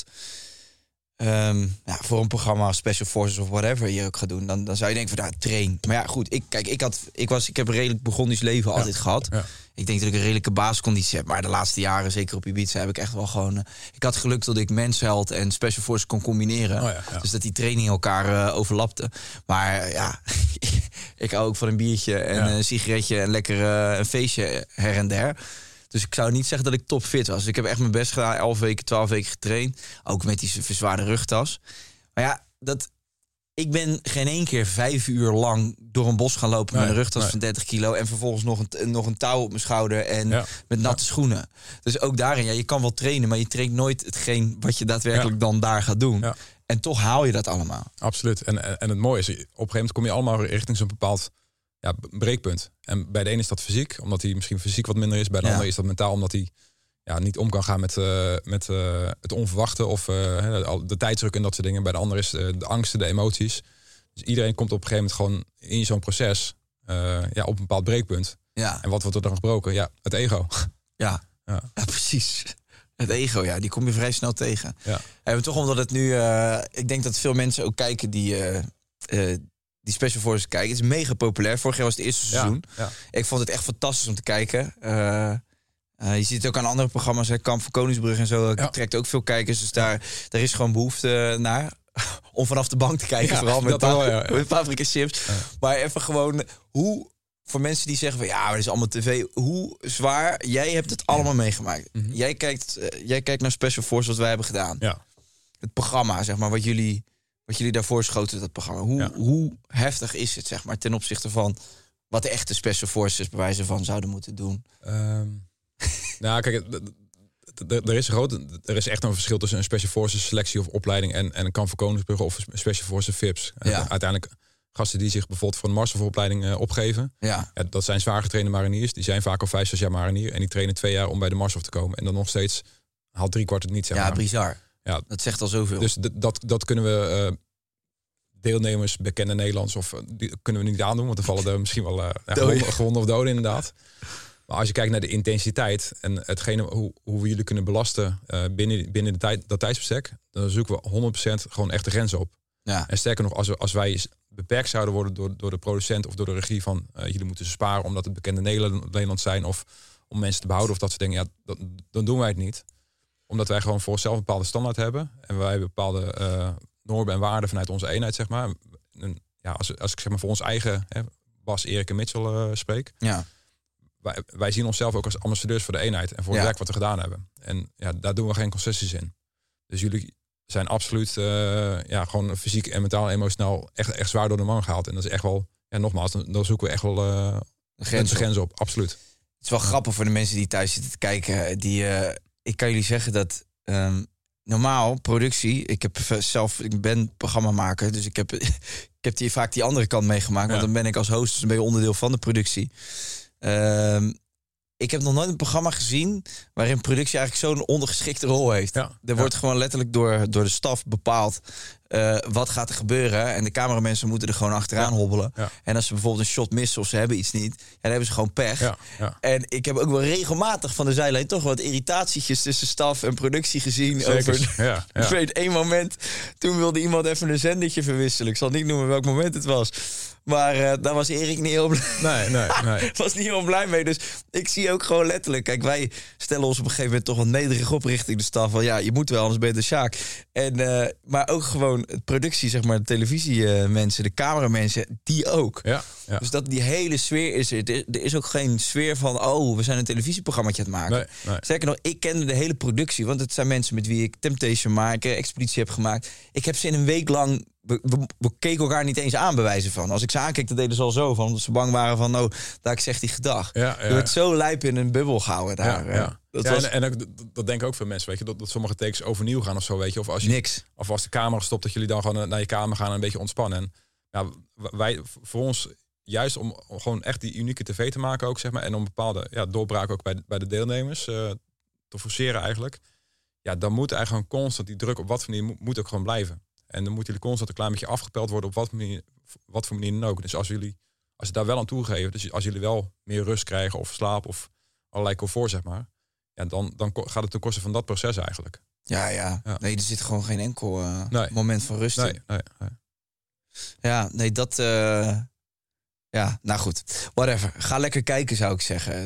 voor een programma als Special Forces of whatever je ook gaat doen... dan zou je denken van, train. Maar ja, goed. Ik heb een redelijk Burgondisch leven altijd gehad. Ja. Ik denk dat ik een redelijke basisconditie heb. Maar de laatste jaren, zeker op Ibiza, heb ik echt wel gewoon... ik had geluk dat ik mensheld en Special Forces kon combineren. Dus dat die training elkaar overlapte. Maar ja, ik hou ook van een biertje en een sigaretje... en lekker een feestje her en der. Dus ik zou niet zeggen dat ik topfit was. Dus ik heb echt mijn best gedaan, 11 weken, 12 weken getraind. Ook met die verzwaarde rugtas. Maar ja, ik ben geen 1 keer 5 uur lang door een bos gaan lopen... met een rugtas van 30 kilo... en vervolgens nog een touw op mijn schouder en met natte schoenen. Dus ook daarin, je kan wel trainen... maar je traint nooit hetgeen wat je daadwerkelijk dan daar gaat doen. Ja. En toch haal je dat allemaal. Absoluut. En het mooie is, op een gegeven moment kom je allemaal richting zo'n bepaald... breekpunt. En bij de ene is dat fysiek, omdat hij misschien fysiek wat minder is. Bij de andere is dat mentaal, omdat hij niet om kan gaan met het onverwachte of de tijdsdruk en dat soort dingen. Bij de andere is de angsten, de emoties. Dus iedereen komt op een gegeven moment gewoon in zo'n proces op een bepaald breekpunt. Ja. En wat wordt er dan gebroken? Ja, het ego. Ja, precies. Het ego, die kom je vrij snel tegen. Ja. En toch omdat het nu... ik denk dat veel mensen ook kijken die Special Forces kijken. Het is mega populair. Vorig jaar was het eerste seizoen. Ja. Ik vond het echt fantastisch om te kijken. Je ziet het ook aan andere programma's. Kamp van Koningsbrug en zo. Trekt ook veel kijkers. Dus daar is gewoon behoefte naar. Om vanaf de bank te kijken. Vooral met paprika chips. Ja. Maar even gewoon... Voor mensen die zeggen van maar dat is allemaal tv. Hoe zwaar... Jij hebt het allemaal meegemaakt. Mm-hmm. Jij kijkt naar Special Forces wat wij hebben gedaan. Ja. Het programma, zeg maar, wat jullie daarvoor schoten, dat programma. Hoe heftig is het, zeg maar, ten opzichte van wat de echte Special Forces bij wijze van zouden moeten doen? Kijk, er is echt een verschil tussen een Special Forces selectie of opleiding en een Kamp van Koningsbrugge of Special Forces VIPs. Uiteindelijk gasten die zich bijvoorbeeld voor een Marshalopleiding opgeven. Ja, dat zijn zwaar getrainde mariniers. Die zijn vaak al 5-6 jaar marinier en die trainen 2 jaar om bij de Marshal te komen. En dan nog steeds haalt 3/4 het niet, zeg maar. Ja, bizar. Ja, dat zegt al zoveel. Dus dat kunnen we deelnemers, bekende Nederlands, of die kunnen we niet aandoen, want dan vallen er misschien wel gewonden of doden inderdaad. Maar als je kijkt naar de intensiteit en hetgene hoe we jullie kunnen belasten binnen dat tijdsbestek, dan zoeken we 100% gewoon echt de grenzen op. Ja. En sterker nog, als wij beperkt zouden worden door de producent of door de regie van jullie moeten sparen omdat het bekende Nederland zijn of om mensen te behouden of dat soort dingen, dan doen wij het niet. Omdat wij gewoon voor onszelf een bepaalde standaard hebben. En wij hebben bepaalde normen en waarden vanuit onze eenheid, zeg maar. En, als ik zeg maar voor ons eigen Bas, Erik en Mitchell spreek. Ja. Wij zien onszelf ook als ambassadeurs voor de eenheid. En voor het werk wat we gedaan hebben. En daar doen we geen concessies in. Dus jullie zijn absoluut gewoon fysiek en mentaal en emotioneel echt zwaar door de man gehaald. En dat is echt wel, nogmaals, dan zoeken we echt wel de grens op. Absoluut. Het is wel grappig voor de mensen die thuis zitten te kijken. Ik kan jullie zeggen dat normaal productie... Ik ben programmamaker, dus ik heb vaak die andere kant meegemaakt. Want dan ben ik als host dus een beetje onderdeel van de productie. Ik heb nog nooit een programma gezien waarin productie eigenlijk zo'n ondergeschikte rol heeft. Er wordt gewoon letterlijk door de staf bepaald wat gaat er gebeuren. En de cameramensen moeten er gewoon achteraan hobbelen. Ja. En als ze bijvoorbeeld een shot missen of ze hebben iets niet, dan hebben ze gewoon pech. Ja. Ja. En ik heb ook wel regelmatig van de zijlijn toch wat irritatietjes tussen staf en productie gezien. Zeker. Ik weet één moment, toen wilde iemand even een zendertje verwisselen. Ik zal niet noemen welk moment het was. Maar daar was Erik niet heel blij. Nee. Was niet heel blij mee. Dus ik zie ook gewoon letterlijk. Kijk, wij stellen ons op een gegeven moment toch wat nederig op richting de staf. Van je moet wel, anders ben je de Sjaak. Maar ook gewoon het productie, zeg maar, de televisiemensen, de cameramensen, die ook. Ja. Dus dat die hele sfeer is er. Er is ook geen sfeer van, we zijn een televisieprogrammaatje aan het maken. Nee. Sterker nog, ik kende de hele productie. Want het zijn mensen met wie ik Temptation maken, Expeditie heb gemaakt. Ik heb ze in een week lang... We keken elkaar niet eens aan, bewijzen van. Als ik ze aankeek, dan deden ze al zo van. Omdat ze bang waren van, daar zegt hij gedag. Je wordt zo lijp in een bubbel gehouden daar. En dat denken ook veel mensen, weet je. Dat sommige takes overnieuw gaan of zo, weet je. Of als je niks. Of als de camera stopt, dat jullie dan gewoon naar je kamer gaan en een beetje ontspannen. En wij, voor ons, juist om gewoon echt die unieke tv te maken ook, zeg maar. En om bepaalde doorbraken ook bij de deelnemers te forceren eigenlijk. Ja, dan moet eigenlijk gewoon constant die druk op wat voor manier moet ook gewoon blijven. En dan moeten jullie constant een klein beetje afgepeld worden op wat voor manier dan ook. Dus als ze daar wel aan toegeven, dus als jullie wel meer rust krijgen of slaap of allerlei comfort, zeg maar. Ja, dan gaat het ten koste van dat proces eigenlijk. Ja. Nee, er zit gewoon geen enkel moment van rust in. Nee. Ja, nee, dat... Ja, nou goed. Whatever. Ga lekker kijken, zou ik zeggen.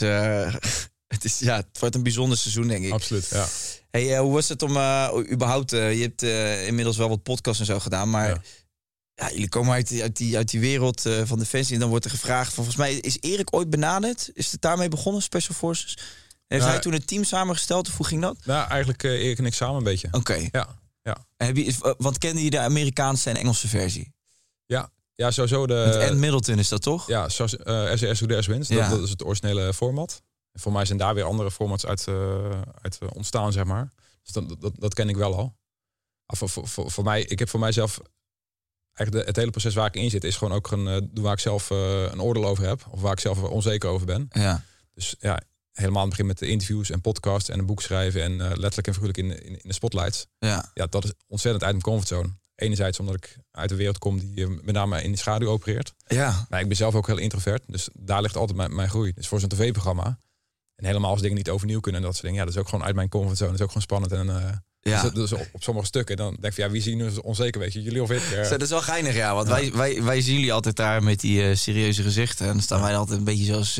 Het wordt een bijzonder seizoen, denk ik. Absoluut, ja. Hey, hoe was het om überhaupt... je hebt inmiddels wel wat podcasts en zo gedaan, maar... Ja, jullie komen uit die wereld van Defensie en dan wordt er gevraagd... Volgens mij is Erik ooit benaderd? Is het daarmee begonnen, Special Forces? Heeft hij toen een team samengesteld of hoe ging dat? Nou, eigenlijk Erik en ik samen een beetje. Oké. Ja. Want kende je de Amerikaanse en Engelse versie? Ja, sowieso de... Met Ann Middleton is dat toch? Ja, zoals SAS Who Dares Wins. Dat is het originele format. En voor mij zijn daar weer andere formats uit ontstaan, zeg maar. Dus dat ken ik wel al. Voor mij, ik heb voor mijzelf... Eigenlijk het hele proces waar ik in zit... is gewoon ook waar ik zelf een oordeel over heb. Of waar ik zelf onzeker over ben. Ja. Dus ja, helemaal aan het begin met de interviews en podcasts... en een boek schrijven en letterlijk en figuurlijk in de spotlights. Ja, dat is ontzettend uit mijn comfortzone. Enerzijds omdat ik uit de wereld kom die met name in de schaduw opereert. Ja. Maar ik ben zelf ook heel introvert. Dus daar ligt altijd mijn groei. Dus voor zo'n tv-programma. En helemaal als dingen niet overnieuw kunnen en dat soort dingen. Ja, dat is ook gewoon uit mijn comfortzone. Dat is ook gewoon spannend. En dus op sommige stukken dan denk ik van... wie zien nu onzeker, weet je? Jullie of ik? Dat is wel geinig, ja. Want wij zien jullie altijd daar met die serieuze gezichten. En dan staan wij altijd een beetje zoals...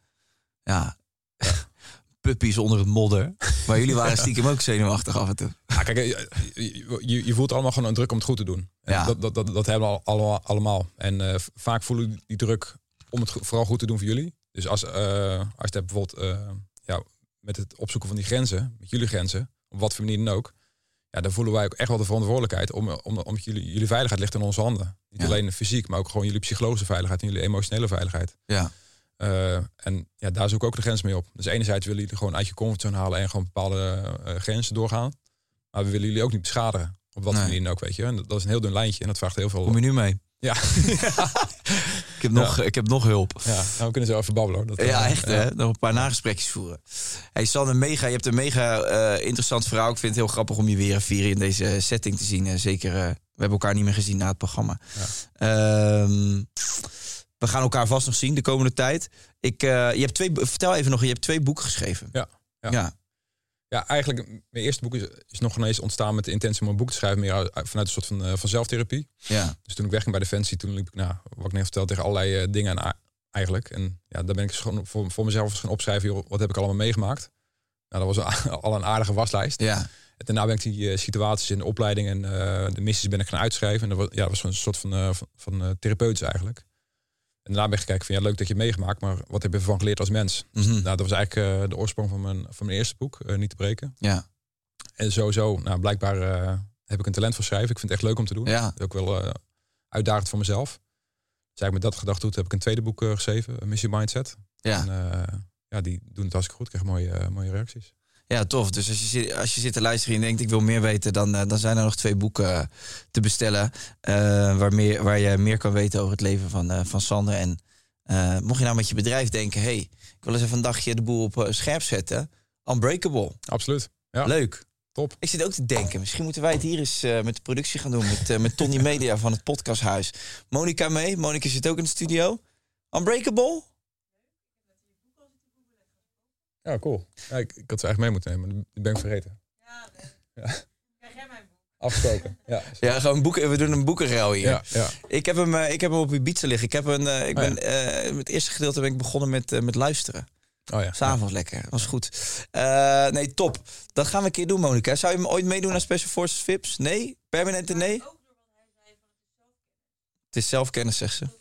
puppies onder het modder. Maar jullie waren stiekem ook zenuwachtig af en toe. Ja, kijk, je voelt allemaal gewoon een druk om het goed te doen. Ja. Dat hebben we allemaal. En vaak voelen die druk om het vooral goed te doen voor jullie. Dus als het bijvoorbeeld met het opzoeken van die grenzen, met jullie grenzen, op wat voor manier dan ook, ja, dan voelen wij ook echt wel de verantwoordelijkheid om jullie veiligheid ligt in onze handen. Niet alleen fysiek, maar ook gewoon jullie psychologische veiligheid en jullie emotionele veiligheid. Ja. En ja, daar zoek ik ook de grens mee op. Dus enerzijds willen jullie gewoon uit je comfortzone halen en gewoon bepaalde grenzen doorgaan. Maar we willen jullie ook niet beschadigen. Op wat manier dan ook, weet je. En dat is een heel dun lijntje en dat vraagt heel veel... Kom je nu mee? Ja. Ik heb nog hulp. Ja, nou, we kunnen zo even babbelen, hoor. Echt, hè? Nog een paar nagesprekjes voeren. Hey Sander, je hebt een mega interessant verhaal. Ik vind het heel grappig om je weer vieren in deze setting te zien. Zeker, we hebben elkaar niet meer gezien na het programma. Ja. We gaan elkaar vast nog zien de komende tijd. Vertel even nog, je hebt 2 boeken geschreven. Ja, eigenlijk, mijn eerste boek is nog ineens ontstaan met de intentie om een boek te schrijven, meer vanuit een soort van zelftherapie. Ja. Dus toen ik wegging bij Defensie, toen liep ik, wat ik net vertelde, tegen allerlei dingen aan eigenlijk. En ja, daar ben ik gewoon voor mezelf gaan opschrijven, joh, wat heb ik allemaal meegemaakt. Nou, dat was al een aardige waslijst. Ja. En daarna ben ik die situaties in de opleiding en de missies ben ik gaan uitschrijven. En dat was een soort van therapeutisch eigenlijk. En daarna ben ik gekeken van, leuk dat je het meegemaakt, maar wat heb je ervan geleerd als mens? Mm-hmm. Dus, dat was eigenlijk de oorsprong van mijn eerste boek, Niet te breken. Ja. En sowieso, blijkbaar heb ik een talent voor schrijven. Ik vind het echt leuk om te doen. Ja. Ook wel uitdagend voor mezelf. Dus eigenlijk met dat gedachtegoed heb ik een tweede boek geschreven, Missie Mindset. Ja. En die doen het hartstikke goed. Ik krijg mooie reacties. Ja, tof. Dus als je zit te luisteren en denkt, ik wil meer weten, dan zijn er nog 2 boeken te bestellen. Waar je meer kan weten over het leven van Sander. En mocht je nou met je bedrijf denken, hey, ik wil eens even een dagje de boel op scherp zetten. Unbreakable. Absoluut. Ja. Leuk. Top. Ik zit ook te denken, misschien moeten wij het hier eens met de productie gaan doen. Met Tony Media van het podcasthuis. Monica mee. Monica zit ook in de studio. Unbreakable? Ja, cool. Ja, ik had ze eigenlijk mee moeten nemen, maar die ben ik vergeten. Ja. Krijg jij mijn boek? Afgesproken. Ja, gewoon boeken. We doen een boekenruil hier. Ja. Ik heb hem op Ibiza liggen. Het eerste gedeelte ben ik begonnen met luisteren. Oh ja. 's Avonds lekker. Dat was goed. Nee, top. Dat gaan we een keer doen, Monica. Zou je hem ooit meedoen aan Special Forces VIPs? Nee? Permanente nee? Ook door wat hij zei van het is zelfkennis, zegt ze.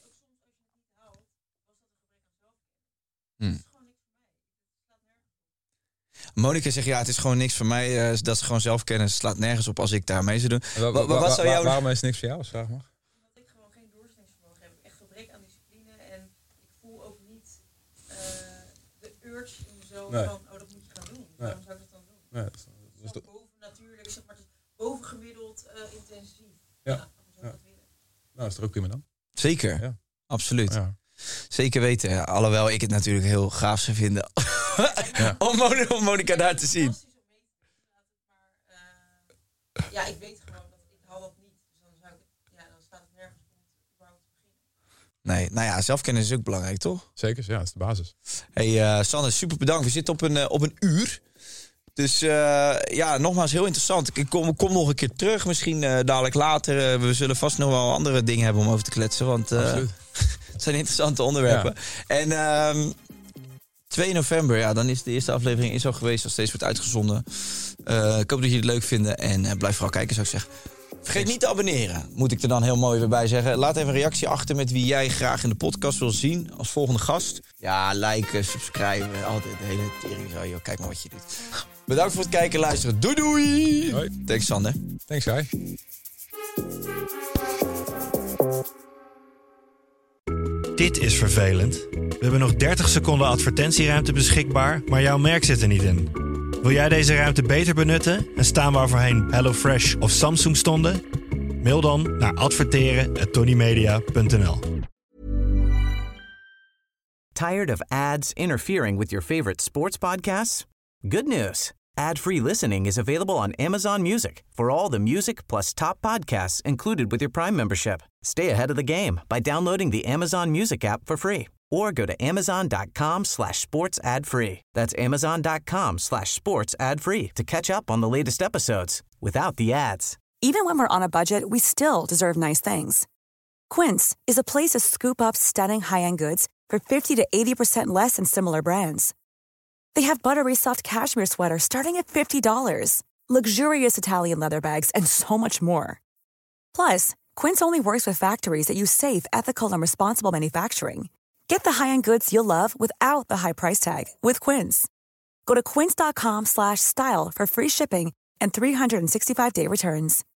Monica zegt, het is gewoon niks voor mij. Dat is gewoon zelfkennis. Slaat nergens op als ik daar mee zou doen. Waarom is het niks voor jou, als vraag mag? Omdat ik gewoon geen doorzettingsvermogen heb. Ik heb echt gebrek aan discipline. En ik voel ook niet de urge in mezelf van, dat moet je gaan doen. Waarom zou ik dat dan doen? Nee, dat is boven natuurlijk, zeg maar, het is bovengemiddeld intensief. Ja. Nou, dat is er ook prima dan. Zeker, absoluut. Ja. Zeker weten. Alhoewel ik het natuurlijk heel gaaf zou vinden om Monica daar te zien. Ja, ik weet gewoon dat ik hou dat niet. Dus dan staat het nergens om überhaupt te beginnen. Nee, nou ja, zelfkennis is ook belangrijk, toch? Zeker, ja, dat is de basis. Hey, Sanne, super bedankt. We zitten op een uur. Dus nogmaals, heel interessant. Ik kom nog een keer terug, misschien dadelijk later. We zullen vast nog wel andere dingen hebben om over te kletsen. Want het zijn interessante onderwerpen. Ja. En 2 november, dan is de eerste aflevering al geweest. Als steeds wordt uitgezonden. Ik hoop dat jullie het leuk vinden. En blijf vooral kijken, zou ik zeggen. Vergeet niet te abonneren, moet ik er dan heel mooi weer bij zeggen. Laat even een reactie achter met wie jij graag in de podcast wil zien als volgende gast. Ja, liken, subscriben, altijd de hele tering zo. Joh, kijk maar wat je doet. Bedankt voor het kijken en luisteren. Doei doei! Hoi. Thanks Sander. Thanks Guy. Dit is vervelend. We hebben nog 30 seconden advertentieruimte beschikbaar, maar jouw merk zit er niet in. Wil jij deze ruimte beter benutten en staan waar voorheen HelloFresh of Samsung stonden? Mail dan naar adverteren@tonymedia.nl. Tired of ads interfering with your favorite sports podcasts? Good news. Ad-free listening is available on Amazon Music for all the music plus top podcasts included with your Prime membership. Stay ahead of the game by downloading the Amazon Music app for free or go to amazon.com/sports ad free. That's amazon.com/sports ad free to catch up on the latest episodes without the ads. Even when we're on a budget, we still deserve nice things. Quince is a place to scoop up stunning high-end goods for 50 to 80% less than similar brands. They have buttery soft cashmere sweaters starting at $50, luxurious Italian leather bags, and so much more. Plus, Quince only works with factories that use safe, ethical, and responsible manufacturing. Get the high-end goods you'll love without the high price tag with Quince. Go to quince.com/style for free shipping and 365-day returns.